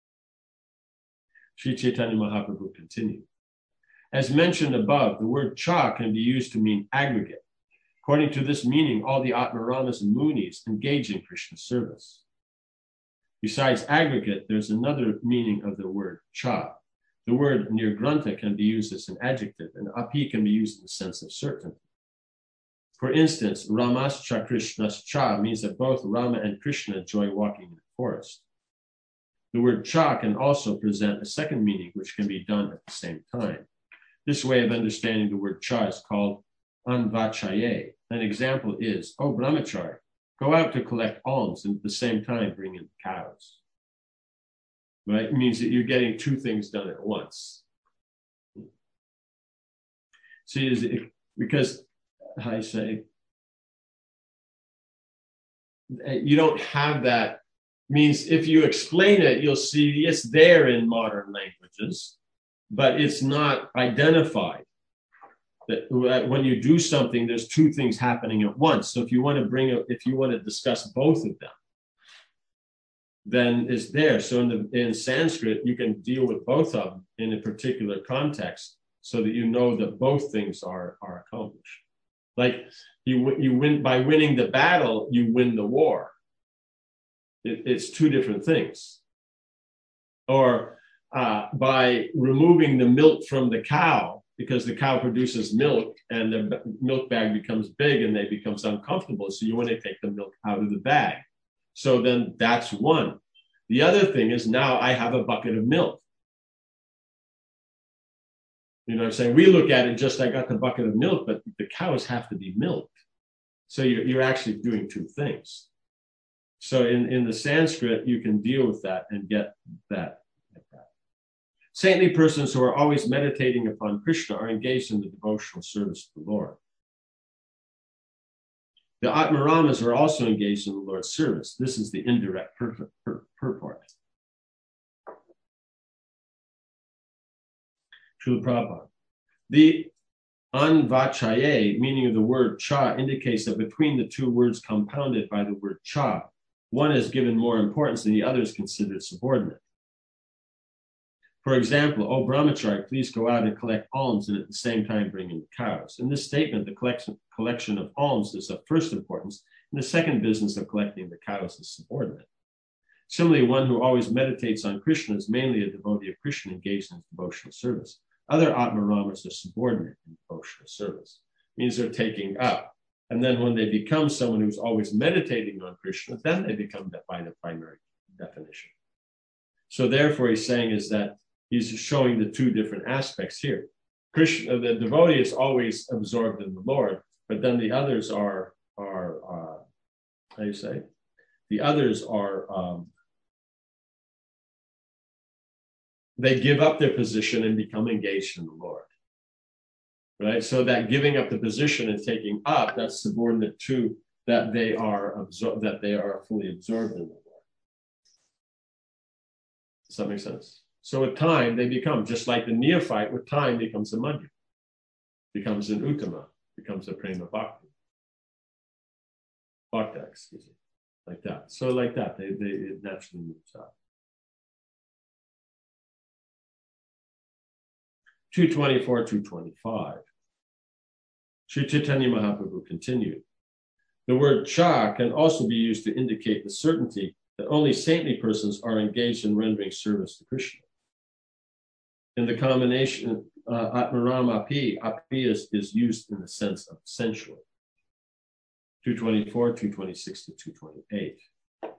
Sri Chaitanya Mahaprabhu continued. As mentioned above, the word cha can be used to mean aggregate. According to this meaning, all the Atmaramas and Munis engage in Krishna service. Besides aggregate, there's another meaning of the word cha. The word nirgranta can be used as an adjective, and api can be used in the sense of certainty. For instance, Ramascha Krishna's cha means that both Rama and Krishna enjoy walking in the forest. The word cha can also present a second meaning, which can be done at the same time. This way of understanding the word cha is called anvachaye. An example is, oh, brahmachari, go out to collect alms and at the same time bring in cows. Right? It means that you're getting two things done at once. See, because I say, you don't have that. Means if you explain it, you'll see it's there in modern languages, but it's not identified. That when you do something, there's two things happening at once. So if you want to discuss both of them, then it's there. So in Sanskrit, you can deal with both of them in a particular context, so that you know that both things are accomplished. Like you win by winning the battle, you win the war. It's two different things. Or by removing the milk from the cow, because the cow produces milk and the milk bag becomes big and it becomes uncomfortable. So you want to take the milk out of the bag. So then that's one. The other thing is now I have a bucket of milk. You know what I'm saying? We look at it just, I got the bucket of milk, but the cows have to be milked. So you're actually doing two things. So in the Sanskrit, you can deal with that and get that. Saintly persons who are always meditating upon Krishna are engaged in the devotional service of the Lord. The Atmaramas are also engaged in the Lord's service. This is the indirect purport. Srila Prabhupada. The anvachaye, meaning of the word cha, indicates that between the two words compounded by the word cha, one is given more importance and the other is considered subordinate. For example, oh brahmachari, please go out and collect alms and at the same time bring in the cows. In this statement, the collection of alms is of first importance, and the second business of collecting the cows is subordinate. Similarly, one who always meditates on Krishna is mainly a devotee of Krishna engaged in devotional service. Other Atmaramas are subordinate in devotional service. It means they're taking up. And then when they become someone who's always meditating on Krishna, then they become that by the primary definition. So therefore he's saying is that he's showing the two different aspects here. Krishna, the devotee is always absorbed in the Lord, but then the others are how do you say? The others are, they give up their position and become engaged in the Lord. Right? So that giving up the position and taking up, that's subordinate to that they are fully absorbed in the Lord. Does that make sense? So with time, they become, just like the neophyte, with time becomes a madhya, becomes an uttama, becomes a prema bhakti. Bhakta, excuse me. Like that. So like that, it naturally moves up. 224, 225. Sri Chaitanya Mahaprabhu continued. The word cha can also be used to indicate the certainty that only saintly persons are engaged in rendering service to Krishna. In the combination Atmaram api is used in the sense of sensual. 224, 226 to 228.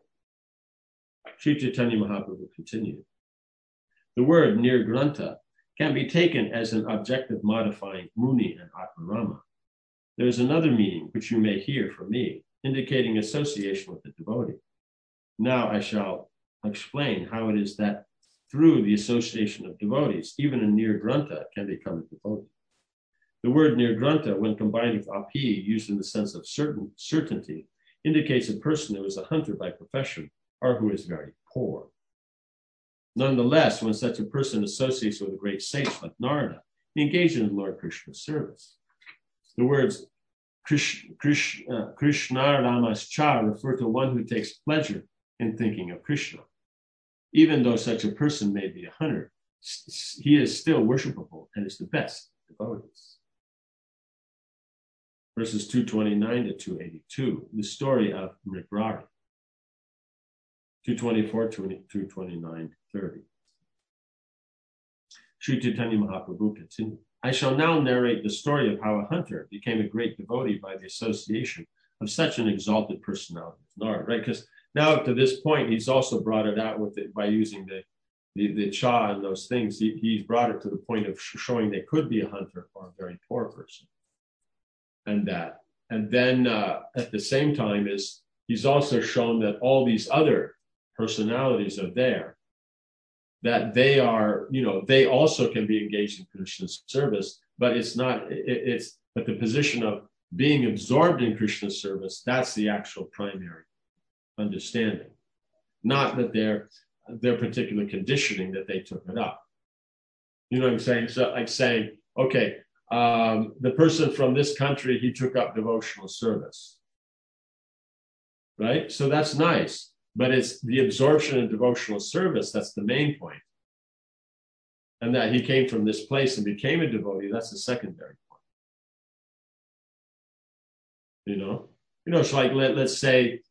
Sri Chaitanya Mahaprabhu continued. The word nirgranta can be taken as an objective modifying Muni and Atmarama. There is another meaning which you may hear from me, indicating association with the devotee. Now I shall explain how it is that through the association of devotees, even a nirgranta can become a devotee. The word nirgranta, when combined with api, used in the sense of certainty, indicates a person who is a hunter by profession or who is very poor. Nonetheless, when such a person associates with a great sage like Narada, he engages in Lord Krishna's service. The words Krishna Ramascha refer to one who takes pleasure in thinking of Krishna. Even though such a person may be a hunter, he is still worshipable and is the best devotees. Verses 229 to 282, the story of Mrigarhi. 224 through 29, 30. Sri Chaitanya Mahaprabhu continued. I shall now narrate the story of how a hunter became a great devotee by the association of such an exalted personality as Narada, right? Because now up to this point, he's also brought it out with it by using the cha and those things. He's brought it to the point of showing they could be a hunter or a very poor person. And then at the same time he's also shown that all these other personalities are there, that they are, they also can be engaged in Krishna's service, but but the position of being absorbed in Krishna's service, that's the actual primary understanding, not that their particular conditioning that they took it up. You know what I'm saying? So like saying, okay, the person from this country, he took up devotional service, right? So that's nice, but it's the absorption in devotional service that's the main point. And that he came from this place and became a devotee, that's the secondary point. It's like, let's say,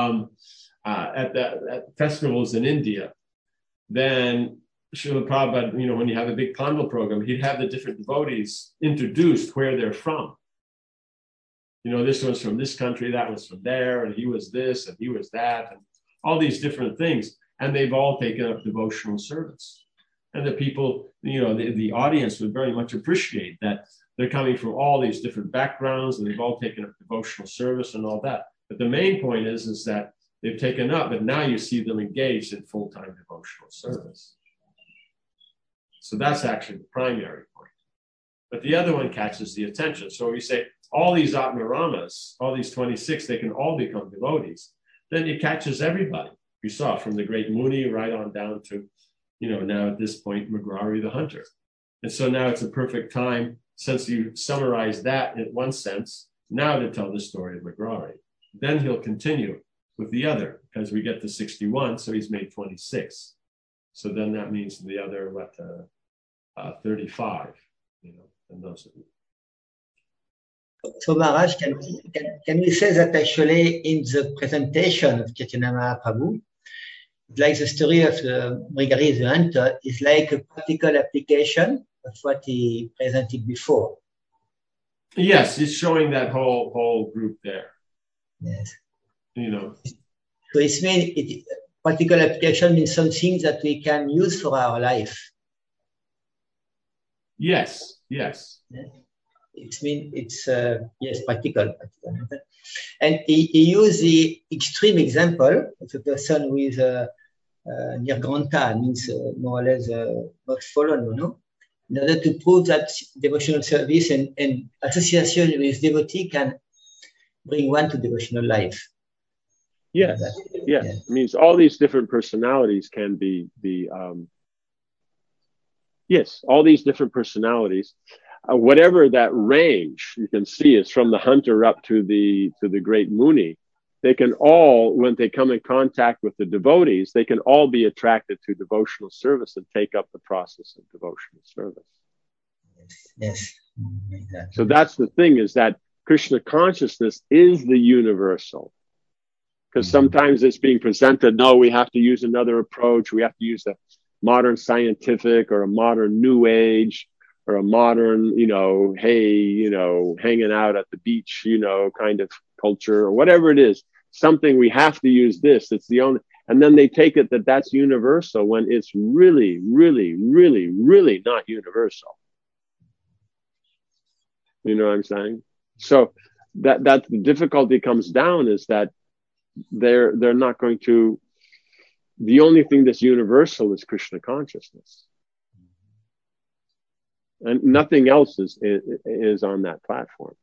at festivals in India, then Srila Prabhupada, when you have a big Pandal program, he'd have the different devotees introduced where they're from. This one's from this country, that one's from there, and he was this, and he was that, and all these different things. And they've all taken up devotional service. And the people, the audience would very much appreciate that they're coming from all these different backgrounds, and they've all taken up devotional service and all that. But the main point is that they've taken up, but now you see them engaged in full-time devotional service. So that's actually the primary point. But the other one catches the attention. So we say all these Atmaramas, all these 26, they can all become devotees. Then it catches everybody. We saw from the great Muni right on down to, now at this point, Mrigarhi the hunter. And so now it's a perfect time, since you summarize that in one sense, now to tell the story of Mrigarhi. Then he'll continue with the other, because we get to 61, so he's made 26. So then that means the other, 35, and those are. So Maharaj, can we say that actually in the presentation of Chaitanya Mahaprabhu, like the story of Mrigarhi the hunter is like a practical application of what he presented before? Yes, it's showing that whole group there. Yes. So it practical application means something that we can use for our life. Yes. Yes. It's practical. And he used the extreme example of a person with nirgranta, means more or less not fallen, in order to prove that devotional service and association with devotee can bring one to devotional life. Yes. It means all these different personalities can be all these different personalities. Whatever that range you can see is from the hunter up to the great Muni. They can all, when they come in contact with the devotees, they can all be attracted to devotional service and take up the process of devotional service. Yes. Exactly. So that's the thing, is that Krishna consciousness is the universal. Because sometimes it's being presented, no, we have to use another approach. We have to use a modern scientific or a modern new age or a modern, hanging out at the beach, kind of culture or whatever it is. Something we have to use this. It's the only, And then they take it that that's universal when it's really, really, really, really not universal. You know what I'm saying? So that the difficulty comes down is that they're not going to. The only thing that's universal is Krishna consciousness, and nothing else is on that platform.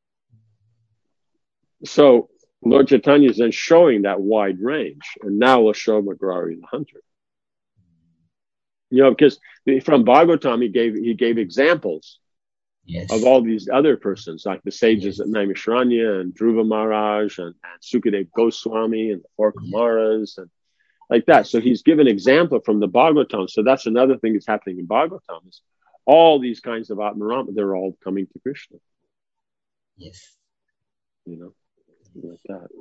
So Lord Chaitanya is then showing that wide range, and now we'll show Magrari the hunter. You know, because from Bhagavatam he gave examples of all these other persons, like the sages at Naimisharanya and Dhruva Maharaj and Sukadev Goswami and the four Kumaras and like that. So he's given example from the Bhagavatam. So that's another thing that's happening in Bhagavatam is all these kinds of Atmarama, they're all coming to Krishna. Yes. You know, like that.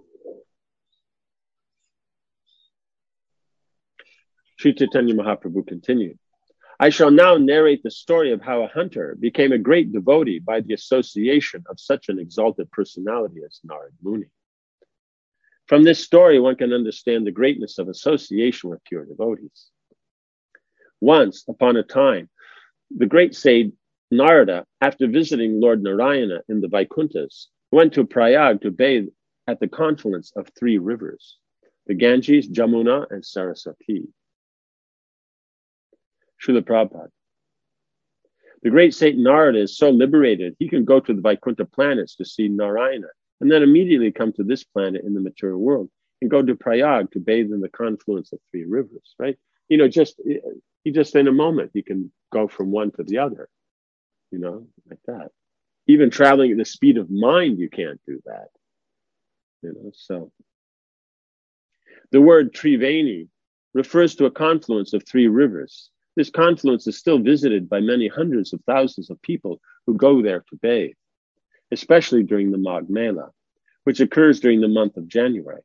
Sri Chaitanya Mahaprabhu continued. I shall now narrate the story of how a hunter became a great devotee by the association of such an exalted personality as Narad Muni. From this story, one can understand the greatness of association with pure devotees. Once upon a time, the great sage Narada, after visiting Lord Narayana in the Vaikunthas, went to Prayag to bathe at the confluence of 3 rivers, the Ganges, Jamuna, and Saraswati. Srila Prabhupada. The great Saint Narada is so liberated, he can go to the Vaikuntha planets to see Narayana, and then immediately come to this planet in the material world and go to Prayag to bathe in the confluence of 3 rivers, right? You know, just in a moment, he can go from one to the other, you know, like that. Even traveling at the speed of mind, you can't do that, you know, so. The word Triveni refers to a confluence of 3 rivers. This confluence is still visited by many hundreds of thousands of people who go there to bathe, especially during the Magh Mela, which occurs during the month of January.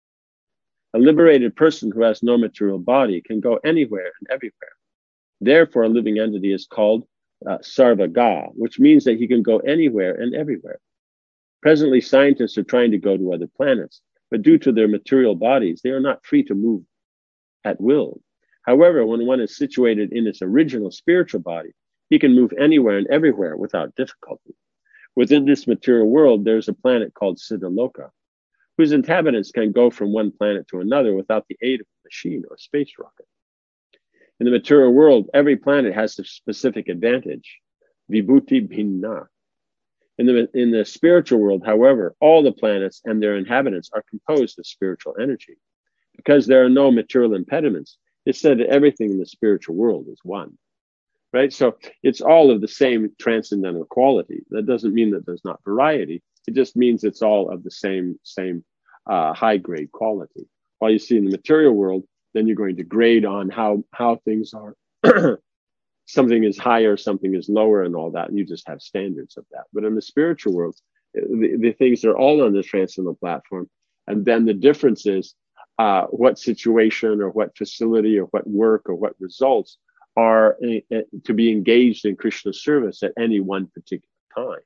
A liberated person who has no material body can go anywhere and everywhere. Therefore, a living entity is called Sarvaga, which means that he can go anywhere and everywhere. Presently, scientists are trying to go to other planets, but due to their material bodies, they are not free to move at will. However, when one is situated in its original spiritual body, he can move anywhere and everywhere without difficulty. Within this material world, there's a planet called Siddhaloka, whose inhabitants can go from one planet to another without the aid of a machine or space rocket. In the material world, every planet has a specific advantage, vibhuti bhinna. In the spiritual world, however, all the planets and their inhabitants are composed of spiritual energy. Because there are no material impediments, it's said that everything in the spiritual world is one, right? So it's all of the same transcendental quality. That doesn't mean that there's not variety. It just means it's all of the same high grade quality. While you see in the material world, then you're going to grade on how things are. Something is higher, something is lower, and all that, and you just have standards of that. But in the spiritual world, the things are all on the transcendental platform, and then the difference is what situation or what facility or what work or what results are to be engaged in Krishna's service at any one particular time.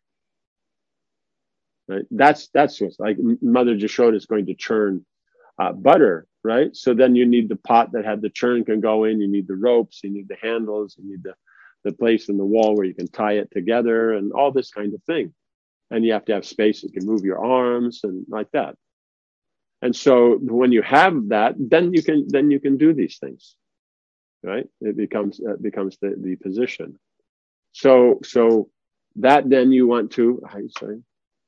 Right? That's what's like Mother Jashoda is going to churn butter, right? So then you need the pot that had the churn can go in, you need the ropes, you need the handles, you need the place in the wall where you can tie it together and all this kind of thing. And you have to have space, you can move your arms and like that. And so when you have that, then you can do these things, right? It becomes the position. So that then you want to, how you say?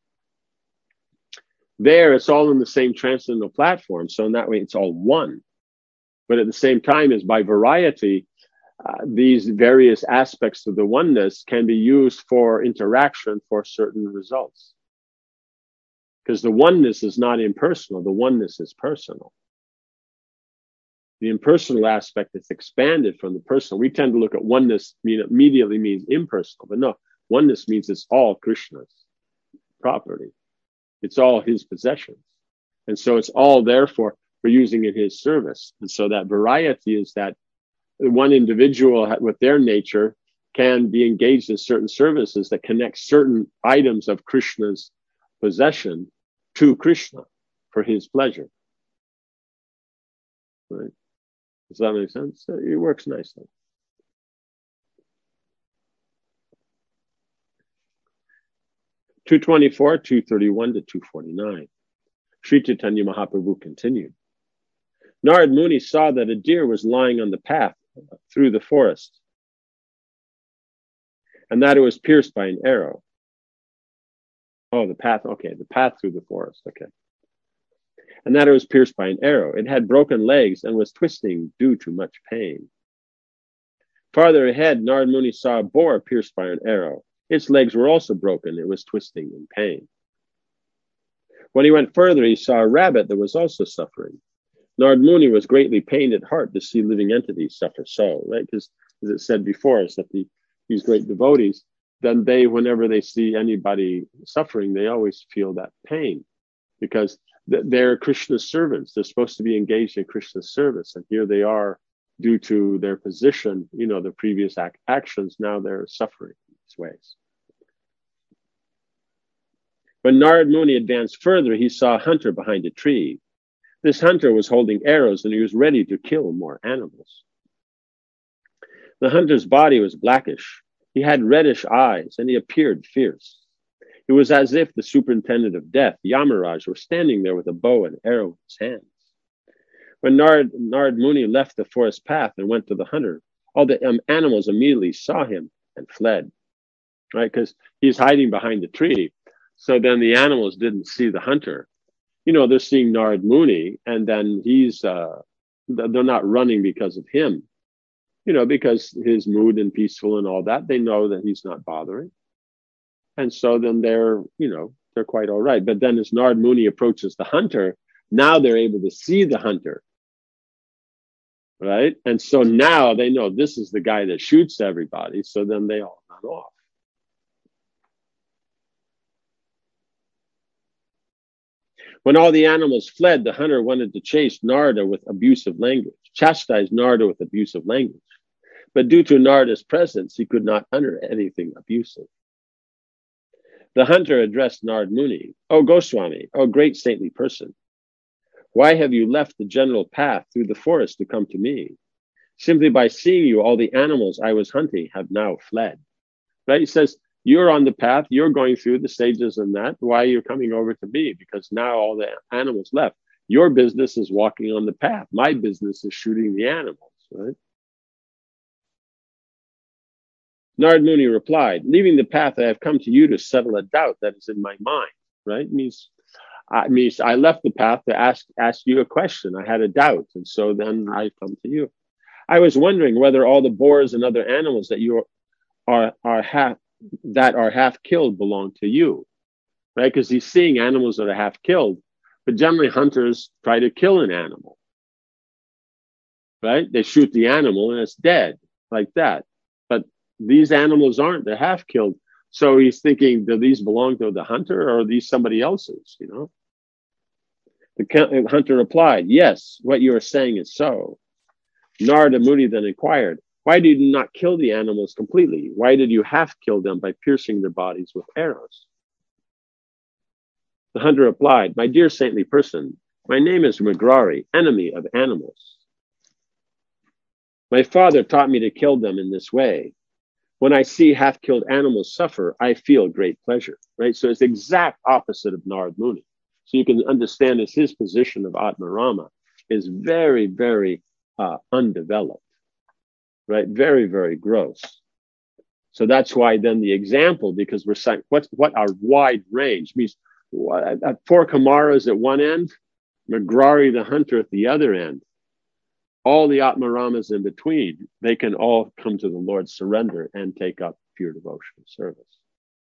There, it's all in the same transcendental platform. So in that way, it's all one. But at the same time, as by variety, these various aspects of the oneness can be used for interaction for certain results. Because the oneness is not impersonal, the oneness is personal. The impersonal aspect is expanded from the personal. We tend to look at oneness immediately means impersonal, but no, oneness means it's all Krishna's property. It's all his possessions. And so it's all therefore for using in his service. And so that variety is that one individual with their nature can be engaged in certain services that connect certain items of Krishna's possession to Krishna for his pleasure. right? Does that make sense? It works nicely. (224), 231 to 249. Sri Chaitanya Mahaprabhu continued. Narad Muni saw that a deer was lying on the path through the forest, and that it was pierced by an arrow. Oh, the path, okay, the path through the forest, okay. And that it was pierced by an arrow. It had broken legs and was twisting due to much pain. Farther ahead, Narad Muni saw a boar pierced by an arrow. Its legs were also broken. It was twisting in pain. When he went further, he saw a rabbit that was also suffering. Narad Muni was greatly pained at heart to see living entities suffer so, right? Because as it said before, is that these great devotees, then they, whenever they see anybody suffering, they always feel that pain because they're Krishna's servants. They're supposed to be engaged in Krishna's service. And here they are, due to their position, the previous actions, now they're suffering in these ways. When Narad Muni advanced further, he saw a hunter behind a tree. This hunter was holding arrows and he was ready to kill more animals. The hunter's body was blackish. He had reddish eyes and he appeared fierce. It was as if the superintendent of death, Yamaraj, were standing there with a bow and arrow in his hands. When Narad Muni left the forest path and went to the hunter, all the animals immediately saw him and fled, right? Because he's hiding behind the tree. So then the animals didn't see the hunter. They're seeing Narad Muni, and then they're not running because of him, because his mood and peaceful and all that. They know that he's not bothering. And so then they're quite all right. But then as Narad Muni approaches the hunter, now they're able to see the hunter, right? And so now they know this is the guy that shoots everybody. So then they all run off. When all the animals fled, the hunter wanted to chase Narada with abusive language, chastise Narada with abusive language. But due to Narada's presence, he could not utter anything abusive. The hunter addressed Narad Muni, "O Goswami, O great saintly person, why have you left the general path through the forest to come to me? Simply by seeing you, all the animals I was hunting have now fled." Right? He says, you're on the path, you're going through the stages and that. Why are you coming over to me? Because now all the animals left. Your business is walking on the path. My business is shooting the animals, right? Narad Muni replied, "Leaving the path, I have come to you to settle a doubt that is in my mind," right? It means I left the path to ask you a question. I had a doubt, and so then I come to you. I was wondering whether all the boars and other animals that you are half killed belong to you, right? Because he's seeing animals that are half killed, but generally hunters try to kill an animal, right? They shoot the animal and it's dead like that. But these animals aren't, they're half killed. So he's thinking, do these belong to the hunter or are these somebody else's, The hunter replied, "Yes, what you are saying is so." Narada Muni then inquired, "Why did you not kill the animals completely? Why did you half kill them by piercing their bodies with arrows?" The hunter replied, "My dear saintly person, my name is Mrigarari, enemy of animals. My father taught me to kill them in this way. When I see half-killed animals suffer, I feel great pleasure," right? So it's the exact opposite of Narad Muni. So you can understand as his position of Atmarama is very, very undeveloped, right? Very, very gross. So that's why then the example, because we're saying what our wide range means. Four Kamaras at one end, Mrigarari the hunter at the other end. All the Atmaramas in between, they can all come to the Lord's surrender and take up pure devotional service.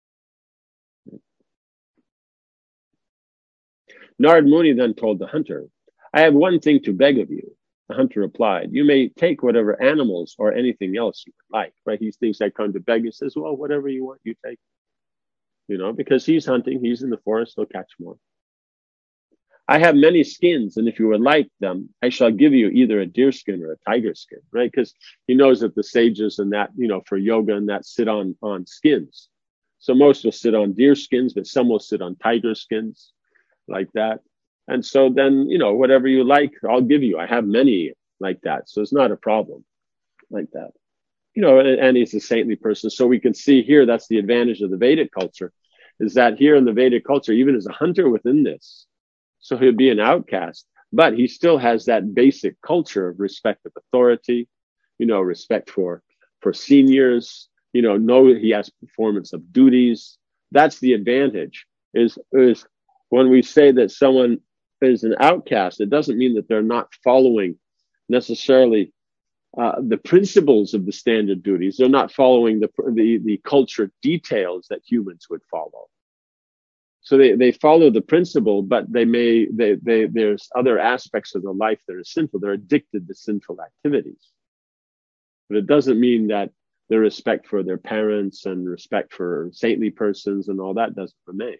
Narad Muni then told the hunter, "I have one thing to beg of you." The hunter replied, "You may take whatever animals or anything else you would like," right? He thinks I come to beg. He says, "Well, whatever you want, you take." Because he's hunting, he's in the forest, he'll catch more. "I have many skins, and if you would like them, I shall give you either a deer skin or a tiger skin," right? Because he knows that the sages and that, for yoga and that sit on skins. So most will sit on deer skins, but some will sit on tiger skins like that. And so then, whatever you like, I'll give you. I have many like that. So it's not a problem like that. And he's a saintly person. So we can see here, that's the advantage of the Vedic culture, is that here in the Vedic culture, even as a hunter within this, so he'll be an outcast, but he still has that basic culture of respect of authority, respect for seniors, know he has performance of duties. That's the advantage is when we say that someone is an outcast, it doesn't mean that they're not following necessarily the principles of the standard duties. They're not following the culture details that humans would follow. So they follow the principle, but there's other aspects of their life that are sinful. They're addicted to sinful activities. But it doesn't mean that their respect for their parents and respect for saintly persons and all that doesn't remain.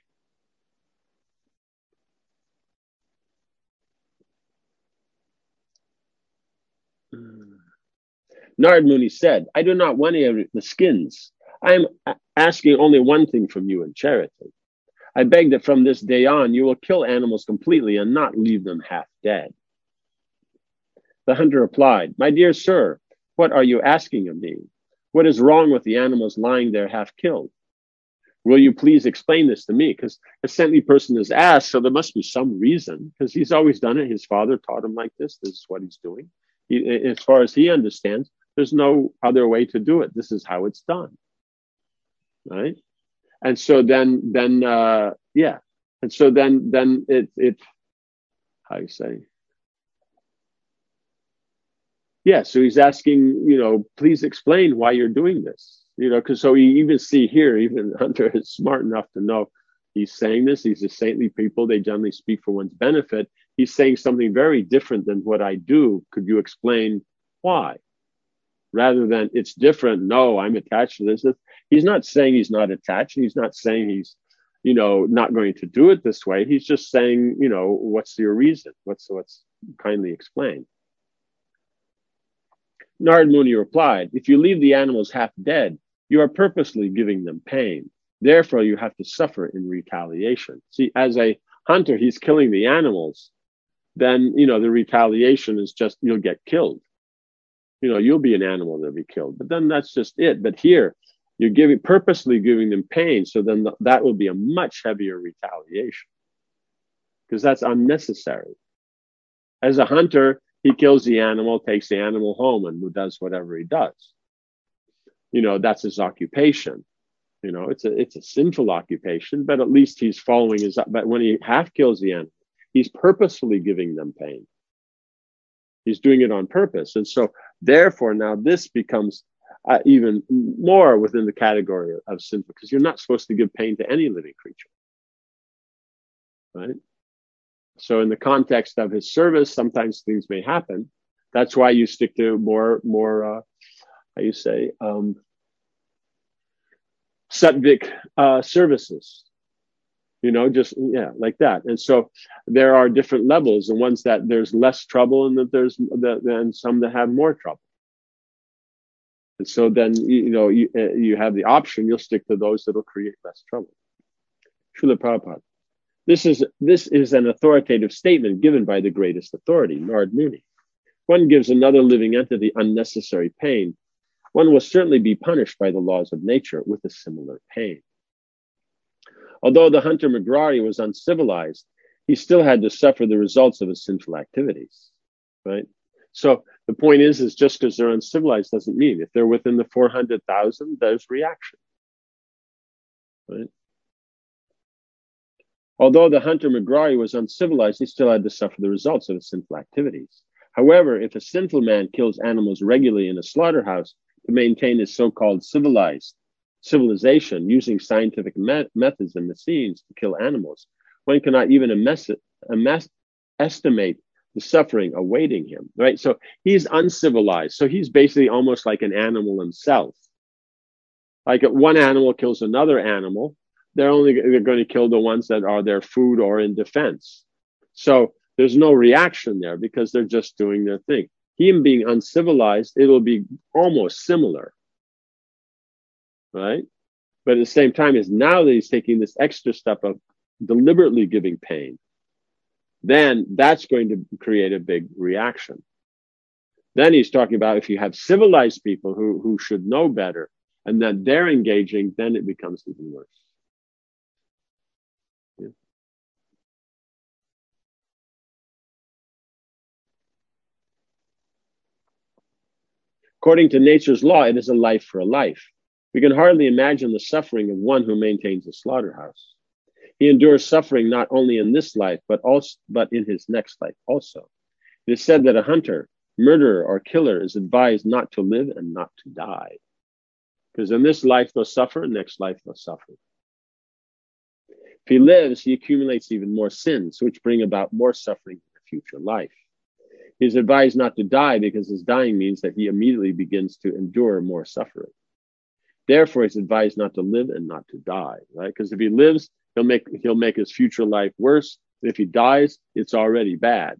Narad Muni said, I do not want any of the skins. I am asking only one thing from you in charity. I beg that from this day on, you will kill animals completely and not leave them half dead. The hunter replied, my dear sir, what are you asking of me? What is wrong with the animals lying there half killed? Will you please explain this to me? Because a saintly person is asked, so there must be some reason, because he's always done it. His father taught him like this. This is what he's doing. As far as he understands, there's no other way to do it. This is how it's done. Right? And so then it how you say? Yeah, so he's asking, please explain why you're doing this. Because so you even see here, even Hunter is smart enough to know he's saying this. These are saintly people. They generally speak for one's benefit. He's saying something very different than what I do. Could you explain why? Rather than it's different. No, I'm attached to this. He's not saying he's not attached. He's not saying he's, not going to do it this way. He's just saying, what's your reason? What's kindly explain. Narad Muni replied, if you leave the animals half dead, you are purposely giving them pain. Therefore, you have to suffer in retaliation. See, as a hunter, he's killing the animals. Then, the retaliation is just, you'll get killed. You'll be an animal that'll be killed. But then that's just it. But here, you're purposely giving them pain. So then that will be a much heavier retaliation. Because that's unnecessary. As a hunter, he kills the animal, takes the animal home, and does whatever he does. That's his occupation. It's a sinful occupation, but at least he's following his. But when he half kills the animal, he's purposefully giving them pain. He's doing it on purpose, and so therefore now this becomes even more within the category of sinful, because you're not supposed to give pain to any living creature, right? So in the context of his service, sometimes things may happen. That's why you stick to more sattvic services, like that. And so there are different levels, and ones that there's less trouble, and that there's and some that have more trouble. And so then you have the option. You'll stick to those that'll create less trouble. Srila Prabhupada. This is an authoritative statement given by the greatest authority, Narad Muni. One gives another living entity unnecessary pain, one will certainly be punished by the laws of nature with a similar pain. Although the hunter Mrigarhi was uncivilized, he still had to suffer the results of his sinful activities, right? So the point is just because they're uncivilized doesn't mean if they're within the 400,000, there's reaction, right? Although the hunter Mrigarhi was uncivilized, he still had to suffer the results of his sinful activities. However, if a sinful man kills animals regularly in a slaughterhouse to maintain his so-called civilization using scientific methods and machines to kill animals, one cannot even estimate the suffering awaiting him, right? So he's uncivilized. So he's basically almost like an animal himself. Like if one animal kills another animal, they're going to kill the ones that are their food or in defense. So there's no reaction there because they're just doing their thing. Him being uncivilized, it'll be almost similar, right? But at the same time, is now that he's taking this extra step of deliberately giving pain, then that's going to create a big reaction. Then he's talking about if you have civilized people who should know better and then they're engaging, then it becomes even worse. Yeah. According to nature's law, it is a life for a life. We can hardly imagine the suffering of one who maintains a slaughterhouse. He endures suffering not only in this life, but in his next life also. It is said that a hunter, murderer, or killer is advised not to live and not to die. Because in this life they'll suffer, next life they'll suffer. If he lives, he accumulates even more sins, which bring about more suffering in the future life. He is advised not to die because his dying means that he immediately begins to endure more suffering. Therefore, he's advised not to live and not to die, right? Because if he lives, he'll make his future life worse. And if he dies, it's already bad.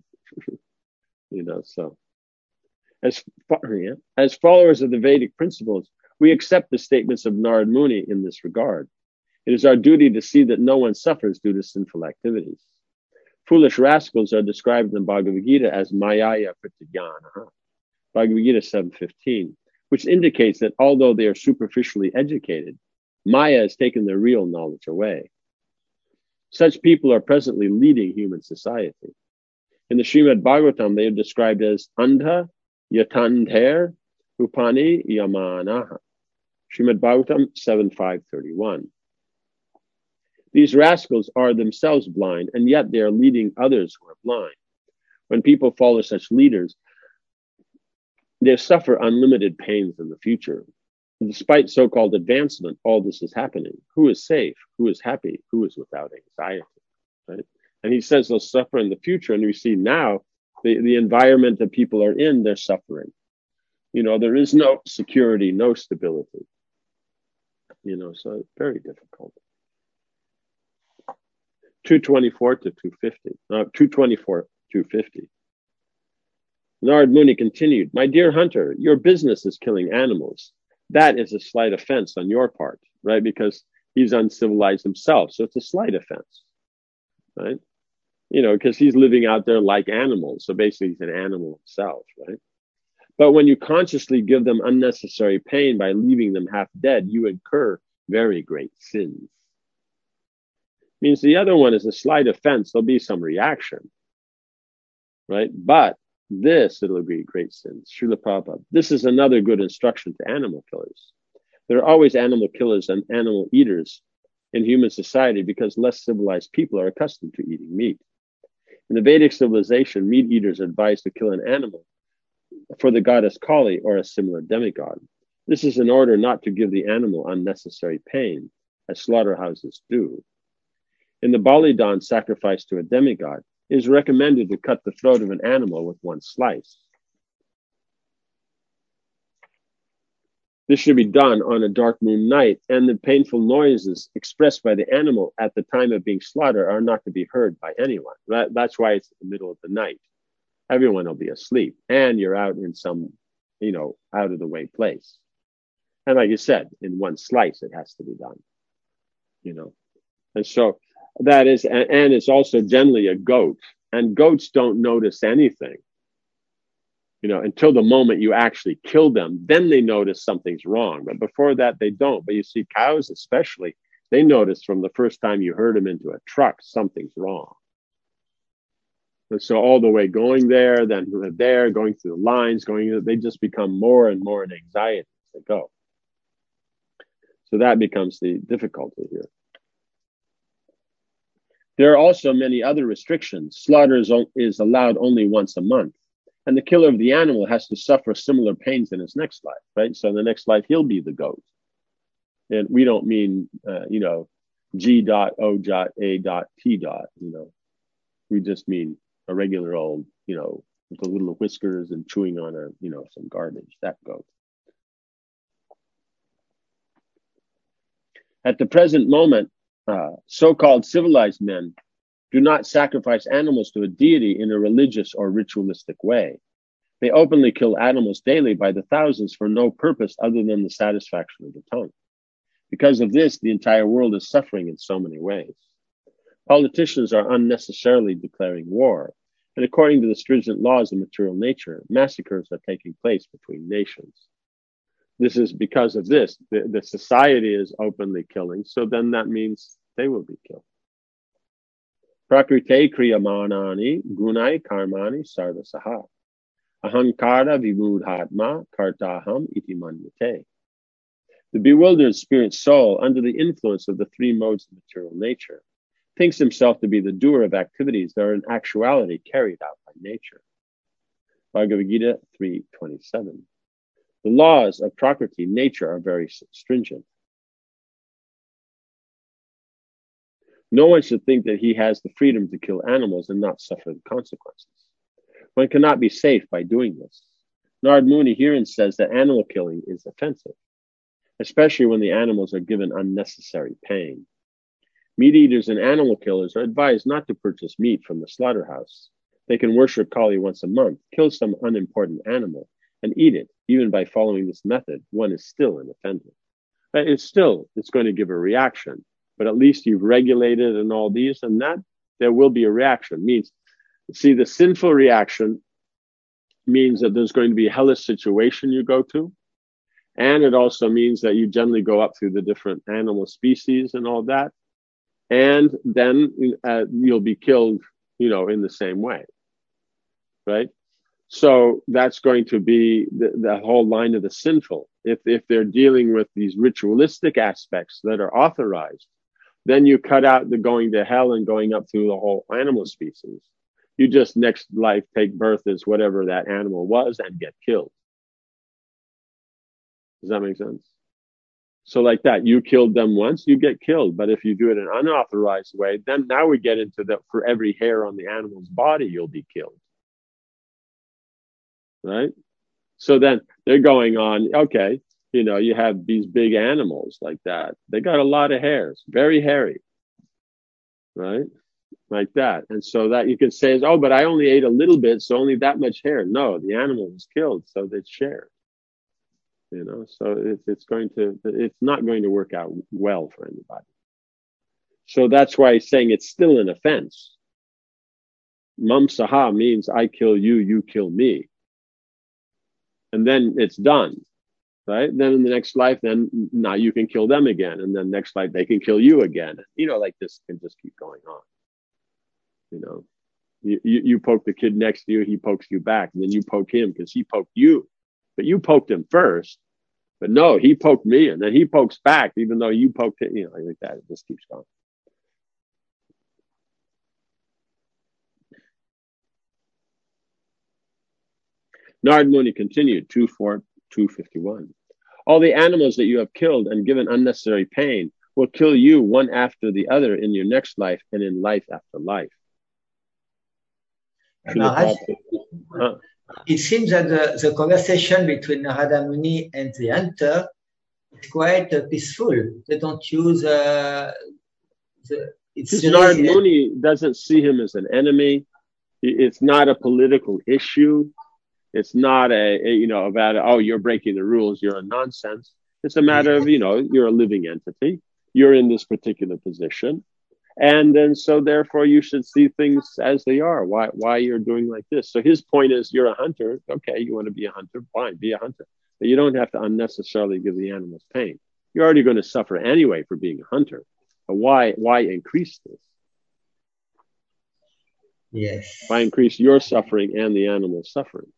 So as followers of the Vedic principles, we accept the statements of Narad Muni in this regard. It is our duty to see that no one suffers due to sinful activities. Foolish rascals are described in the Bhagavad Gita as Mayaya Pratyajnana, Bhagavad Gita 7:15, which indicates that although they are superficially educated, Maya has taken their real knowledge away. Such people are presently leading human society. In the Srimad Bhagavatam, they are described as Andha Yatandher Upani Yamanaha, Srimad Bhagavatam 7:531. These rascals are themselves blind, and yet they are leading others who are blind. When people follow such leaders, they suffer unlimited pains in the future. And despite so-called advancement, all this is happening. Who is safe? Who is happy? Who is without anxiety? Right? And he says they'll suffer in the future. And we see now the environment that people are in, they're suffering. There is no security, no stability. So it's very difficult. 224 to 250. 224, 250. Narad Muni continued, "My dear hunter, your business is killing animals. That is a slight offense on your part, right? Because he's uncivilized himself. So it's a slight offense, right? Because he's living out there like animals. So basically he's an animal himself, right? But when you consciously give them unnecessary pain by leaving them half dead, you incur very great sins." Means the other one is a slight offense. There'll be some reaction, right? But it'll be great sins. Srila Prabhupada, this is another good instruction to animal killers. There are always animal killers and animal eaters in human society because less civilized people are accustomed to eating meat. In the Vedic civilization, meat eaters are advised to kill an animal for the goddess Kali or a similar demigod. This is in order not to give the animal unnecessary pain, as slaughterhouses do. In the Balidan sacrifice to a demigod, it is recommended to cut the throat of an animal with one slice. This should be done on a dark moon night, and the painful noises expressed by the animal at the time of being slaughtered are not to be heard by anyone. That's why it's in the middle of the night. Everyone will be asleep, and you're out in some, out of the way place. And like you said, in one slice, it has to be done, And so that is, and it's also generally a goat, and goats don't notice anything, until the moment you actually kill them. Then they notice something's wrong. But before that, they don't. But you see cows, especially, they notice from the first time you herd them into a truck, something's wrong. And so all the way going there, then there, going through the lines, they just become more and more in anxiety as they go. So that becomes the difficulty here. There are also many other restrictions. Slaughter is allowed only once a month. And the killer of the animal has to suffer similar pains in his next life, right? So in the next life, he'll be the goat. And we don't mean, G.O.A.T. We just mean a regular old, with the little whiskers and chewing on some garbage, that goat. At the present moment, so-called civilized men do not sacrifice animals to a deity in a religious or ritualistic way. They openly kill animals daily by the thousands for no purpose other than the satisfaction of the tongue. Because of this, the entire world is suffering in so many ways. Politicians are unnecessarily declaring war, and according to the stringent laws of material nature, massacres are taking place between nations. This is because of this. The society is openly killing, so then that means they will be killed. Prakrite kriyamanani gunai karmani sarvasaha. Ahankara vimudhatma kartaham iti manyate. The bewildered spirit soul, under the influence of the three modes of material nature, thinks himself to be the doer of activities that are in actuality carried out by nature. Bhagavad Gita 3:27. The laws of Prakriti, nature, are very stringent. No one should think that he has the freedom to kill animals and not suffer the consequences. One cannot be safe by doing this. Narad Muni herein says that animal killing is offensive, especially when the animals are given unnecessary pain. Meat eaters and animal killers are advised not to purchase meat from the slaughterhouse. They can worship Kali once a month, kill some unimportant animal, and eat it. Even by following this method, one is still an offender. But it's going to give a reaction. But at least you've regulated and all these and that, there will be a reaction. Means, see, the sinful reaction means that there's going to be a hellish situation you go to. And it also means that you generally go up through the different animal species and all that. And then you'll be killed, in the same way. Right? So that's going to be the whole line of the sinful. If they're dealing with these ritualistic aspects that are authorized, then you cut out the going to hell and going up through the whole animal species. You just next life take birth as whatever that animal was and get killed. Does that make sense? So like that, you killed them once, you get killed. But if you do it in an unauthorized way, then now we get into that for every hair on the animal's body, you'll be killed. Right? So then they're going on, okay, you have these big animals like that. They got a lot of hairs, very hairy. Right? Like that. And so that you can say, oh, but I only ate a little bit, so only that much hair. No, the animal was killed, so they shared. So it's not going to work out well for anybody. So that's why he's saying it's still an offense. Mam saha means I kill you, you kill me. And then it's done, right? Then in the next life, then now you can kill them again. And then next life, they can kill you again. Like this can just keep going on. You poke the kid next to you, he pokes you back. And then you poke him because he poked you. But you poked him first. But no, he poked me. And then he pokes back, even though you poked him. Like that. It just keeps going. Narad Muni continued, 251. All the animals that you have killed and given unnecessary pain will kill you one after the other in your next life and in life after life. It seems that the conversation between Narada Muni and the hunter is quite peaceful. They don't use Narada Muni doesn't see him as an enemy. It's not a political issue. It's not about, you're breaking the rules, you're a nonsense. It's a matter of, you're a living entity. You're in this particular position. And then, so therefore, you should see things as they are. Why you're doing like this. So his point is, you're a hunter. Okay, you want to be a hunter? Fine, be a hunter. But you don't have to unnecessarily give the animals pain. You're already going to suffer anyway for being a hunter. But why increase this? Yes. Why increase your suffering and the animal's suffering?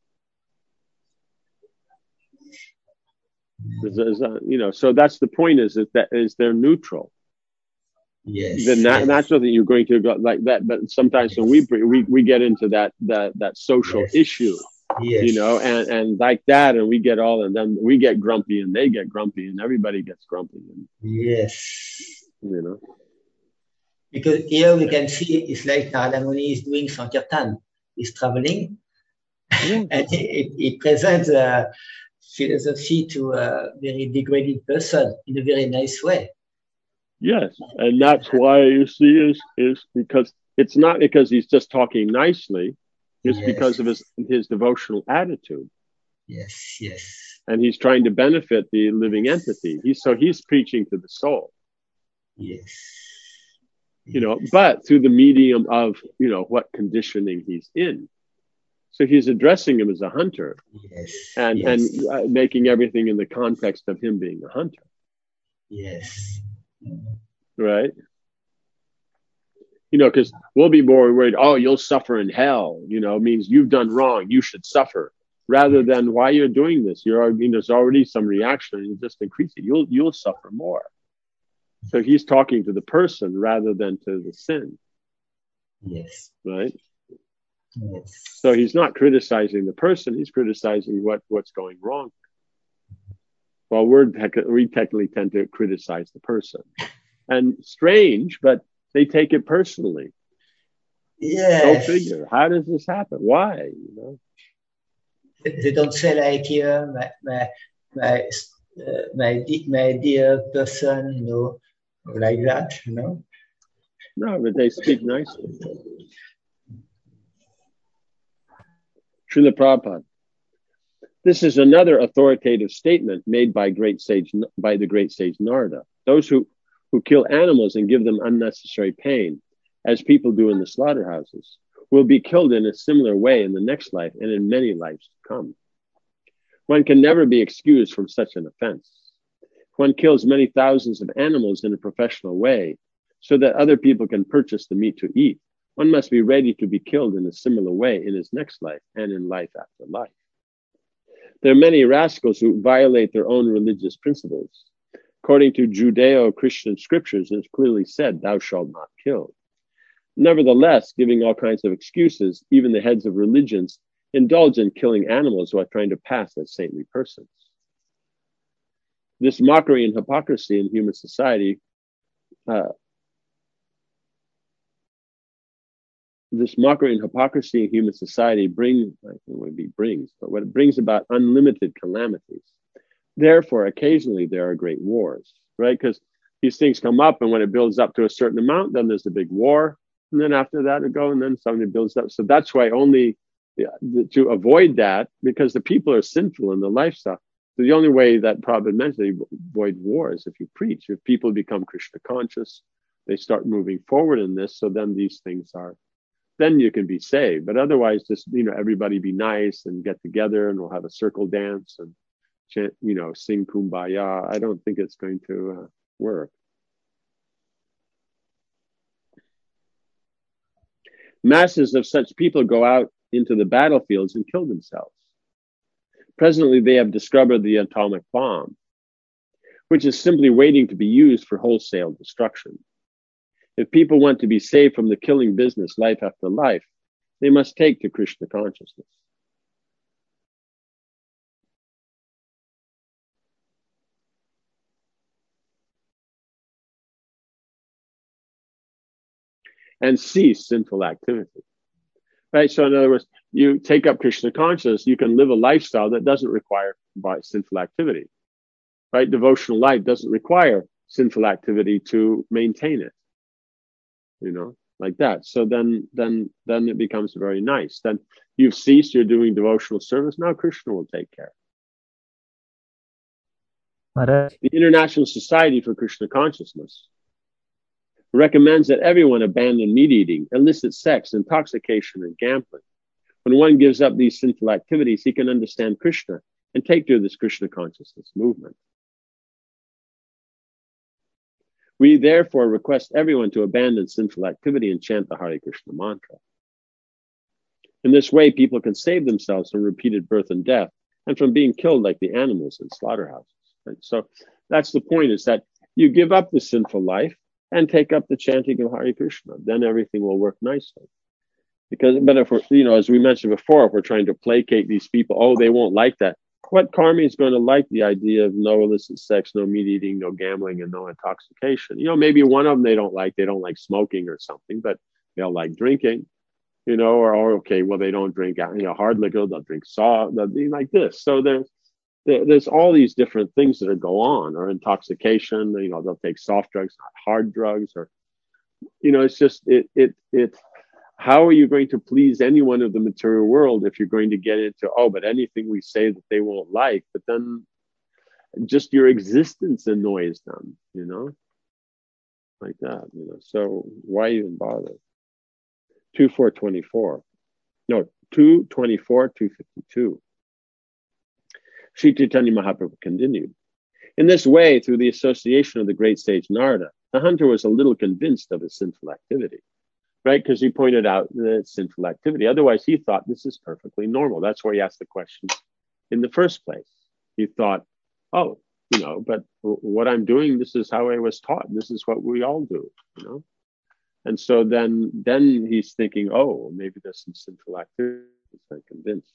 So that's the point. Is they're neutral. Yes. Then not that you're going to go like that, but sometimes when we get into that social issue, and like that, and we get all, and then we get grumpy, and they get grumpy, and everybody gets grumpy. Yes. Because here we can see it's like Narada Muni is doing Sankirtan. He's traveling, and he presents philosophy to a very degraded person in a very nice way. Yes, and that's why you see is because it's not because he's just talking nicely, it's because of his devotional attitude. Yes. And he's trying to benefit the living entity. He's preaching to the soul. Yes. but through the medium of, what conditioning he's in. So he's addressing him as a hunter, Yes. and making everything in the context of him being a hunter. Yes. Right? Because we'll be more worried, oh, you'll suffer in hell, means you've done wrong, you should suffer. Rather than why you're doing this. There's already some reaction, and you just increase it. You'll suffer more. So he's talking to the person rather than to the sin. Yes. Right? Yes. So he's not criticizing the person, he's criticizing what's going wrong. Well, we technically tend to criticize the person. And strange, but they take it personally. Yes. Go figure. How does this happen? Why? They don't say like my dear person, like that, No, but they speak nicely. Srila Prabhupada. This is another authoritative statement made by the great sage Narada. Those who kill animals and give them unnecessary pain, as people do in the slaughterhouses, will be killed in a similar way in the next life and in many lives to come. One can never be excused from such an offense. One kills many thousands of animals in a professional way so that other people can purchase the meat to eat. One must be ready to be killed in a similar way in his next life and in life after life. There are many rascals who violate their own religious principles. According to Judeo-Christian scriptures, it is clearly said, "Thou shalt not kill." Nevertheless, giving all kinds of excuses, even the heads of religions indulge in killing animals while trying to pass as saintly persons. This mockery and hypocrisy in human society brings about unlimited calamities. Therefore, occasionally there are great wars, right? Because these things come up, and when it builds up to a certain amount, then there's a big war, and then after that it goes, and then something builds up. So that's why to avoid that, because the people are sinful in the lifestyle. So the only way that Prabhupada mentioned to avoid war is if you preach. If people become Krishna conscious, they start moving forward in this. So then these things then you can be saved. But otherwise, just everybody be nice and get together, and we'll have a circle dance and chant, sing Kumbaya. I don't think it's going to work. Masses of such people go out into the battlefields and kill themselves. Presently, they have discovered the atomic bomb, which is simply waiting to be used for wholesale destruction. If people want to be saved from the killing business life after life, they must take to Krishna consciousness. And cease sinful activity. Right? So in other words, you take up Krishna consciousness, you can live a lifestyle that doesn't require sinful activity. Right? Devotional life doesn't require sinful activity to maintain it. Like that. So then it becomes very nice. Then you've ceased, you're doing devotional service. Now Krishna will take care. The International Society for Krishna Consciousness recommends that everyone abandon meat eating, illicit sex, intoxication, and gambling. When one gives up these sinful activities, he can understand Krishna and take to this Krishna consciousness movement. We therefore request everyone to abandon sinful activity and chant the Hare Krishna mantra. In this way, people can save themselves from repeated birth and death and from being killed like the animals in slaughterhouses. Right? So that's the point, is that you give up the sinful life and take up the chanting of Hare Krishna. Then everything will work nicely. But if we're, as we mentioned before, if we're trying to placate these people, they won't like that. What karmi is going to like the idea of no illicit sex, no meat eating, no gambling, and no intoxication? Maybe one of them they don't like smoking or something, but they'll like drinking, or okay, well, they don't drink, hard liquor, they'll drink soft, they'll be like this. So there's all these different things that go on, or intoxication, they'll take soft drugs, not hard drugs, or, it's just, how are you going to please anyone of the material world if you're going to get into, but anything we say that they won't like, but then just your existence annoys them, like that, So why even bother? 2424. No, 224, 252. Sri Chaitanya Mahaprabhu continued. In this way, through the association of the great sage Narada, the hunter was a little convinced of his sinful activity, right? Because he pointed out the sinful activity. Otherwise, he thought this is perfectly normal. That's why he asked the question in the first place. He thought, oh, but what I'm doing, this is how I was taught. This is what we all do, And so then he's thinking, oh, maybe there's some sinful activity. I'm convinced.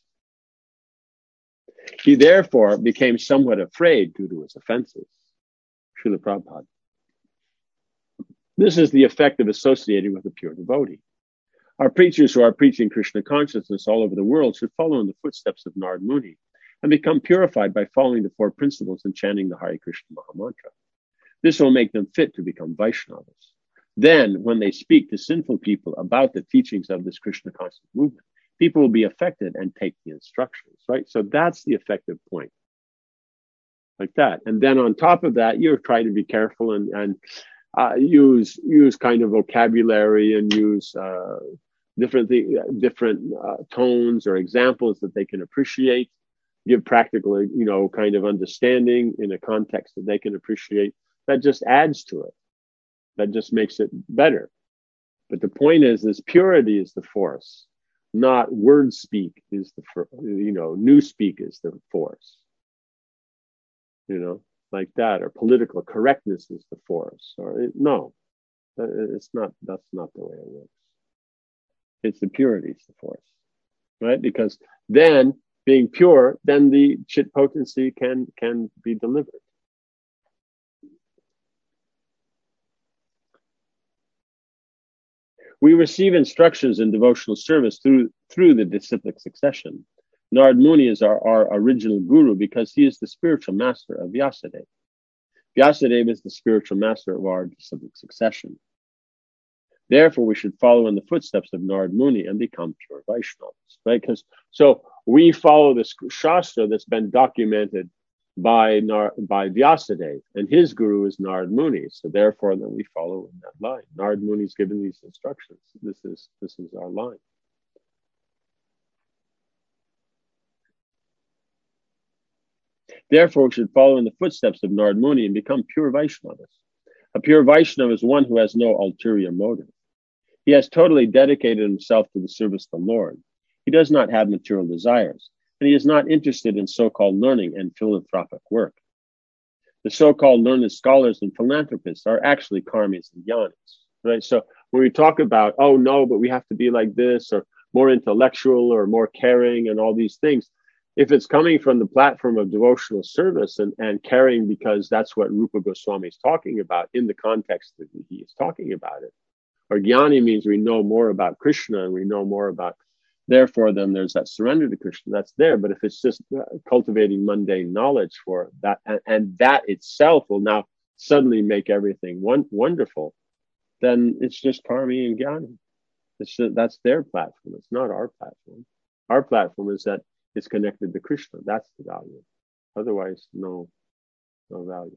He therefore became somewhat afraid due to his offenses. Srila Prabhupada. This is the effect of associating with a pure devotee. Our preachers who are preaching Krishna consciousness all over the world should follow in the footsteps of Narad Muni and become purified by following the four principles and chanting the Hare Krishna Mahamantra. This will make them fit to become Vaishnavas. Then, when they speak to sinful people about the teachings of this Krishna conscious movement, people will be affected and take the instructions, right? So that's the effective point. Like that. And then on top of that, you're trying to be careful and use kind of vocabulary and use different tones or examples that they can appreciate, give practical, kind of understanding in a context that they can appreciate. That just adds to it. That just makes it better. But the point is purity is the force, not word speak is new speak is the force. Like that, or political correctness is the force, it's not. That's not the way it works. It's the purity is the force, right? Because then, being pure, then the chit potency can be delivered. We receive instructions in devotional service through the disciplic succession. Narad Muni is our original guru because he is the spiritual master of Vyasadeva. Vyasadeva is the spiritual master of our disciplic succession. Therefore, we should follow in the footsteps of Narad Muni and become pure Vaishnavas, right? So we follow this Shastra that's been documented by Vyasadeva, and his guru is Narad Muni. So therefore, then we follow in that line. Narad Muni's given these instructions. This is our line. Therefore, we should follow in the footsteps of Narad Muni and become pure Vaishnavas. A pure Vaishnava is one who has no ulterior motive. He has totally dedicated himself to the service of the Lord. He does not have material desires, and he is not interested in so-called learning and philanthropic work. The so-called learned scholars and philanthropists are actually karmis and jnanis, right? So when we talk about, oh no, but we have to be like this, or more intellectual, or more caring, and all these things, if it's coming from the platform of devotional service and caring because that's what Rupa Goswami is talking about in the context that he is talking about it, or jnani means we know more about Krishna and we know more about, therefore then there's that surrender to Krishna that's there. But if it's just cultivating mundane knowledge for that, and that itself will now suddenly make everything wonderful, then it's just karmi and jnani. That's their platform. It's not our platform. Our platform is that it's connected to Krishna. That's the value. Otherwise, no value.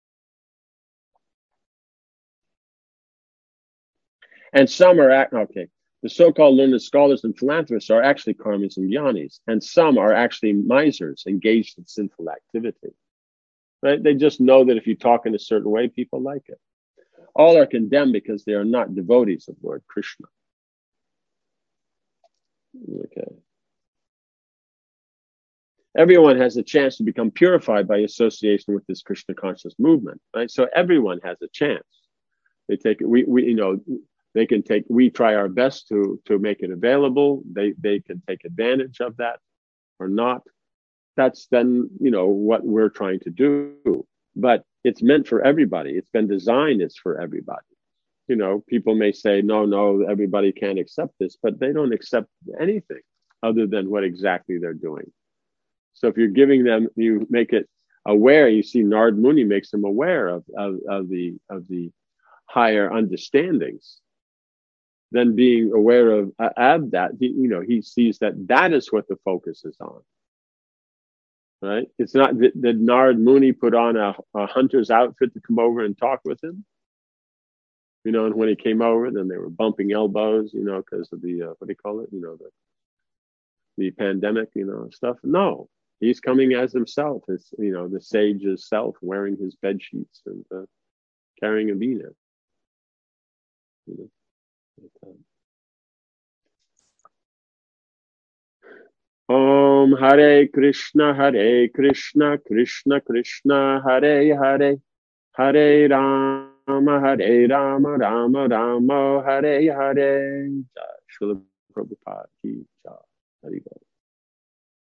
And some are the so-called learned scholars and philanthropists are actually karmis and jnanis, and some are actually misers engaged in sinful activity. Right? They just know that if you talk in a certain way, people like it. All are condemned because they are not devotees of Lord Krishna. Okay. Everyone has a chance to become purified by association with this Krishna conscious movement, right? So everyone has a chance. They take it. They can take. We try our best to make it available. They can take advantage of that or not. That's then what we're trying to do. But it's meant for everybody. It's been designed. It's for everybody. People may say no, everybody can't accept this, but they don't accept anything other than what exactly they're doing. So if you're giving them, you make it aware. You see, Narad Muni makes them aware of the higher understandings. Then being aware of that, he sees that is what the focus is on. Right? It's not that Narad Muni put on a hunter's outfit to come over and talk with him. you know, and when he came over, then they were bumping elbows, you know, because of the, what do you call it? You know, the pandemic, you know, stuff. No, he's coming as himself, his, you know, the sage's self, wearing his bed sheets and carrying a beater. You know. Om Hare Krishna, Krishna Krishna, Hare Hare, Hare Rama, Rama Rama, Hare Hare. Srila Prabhupada ki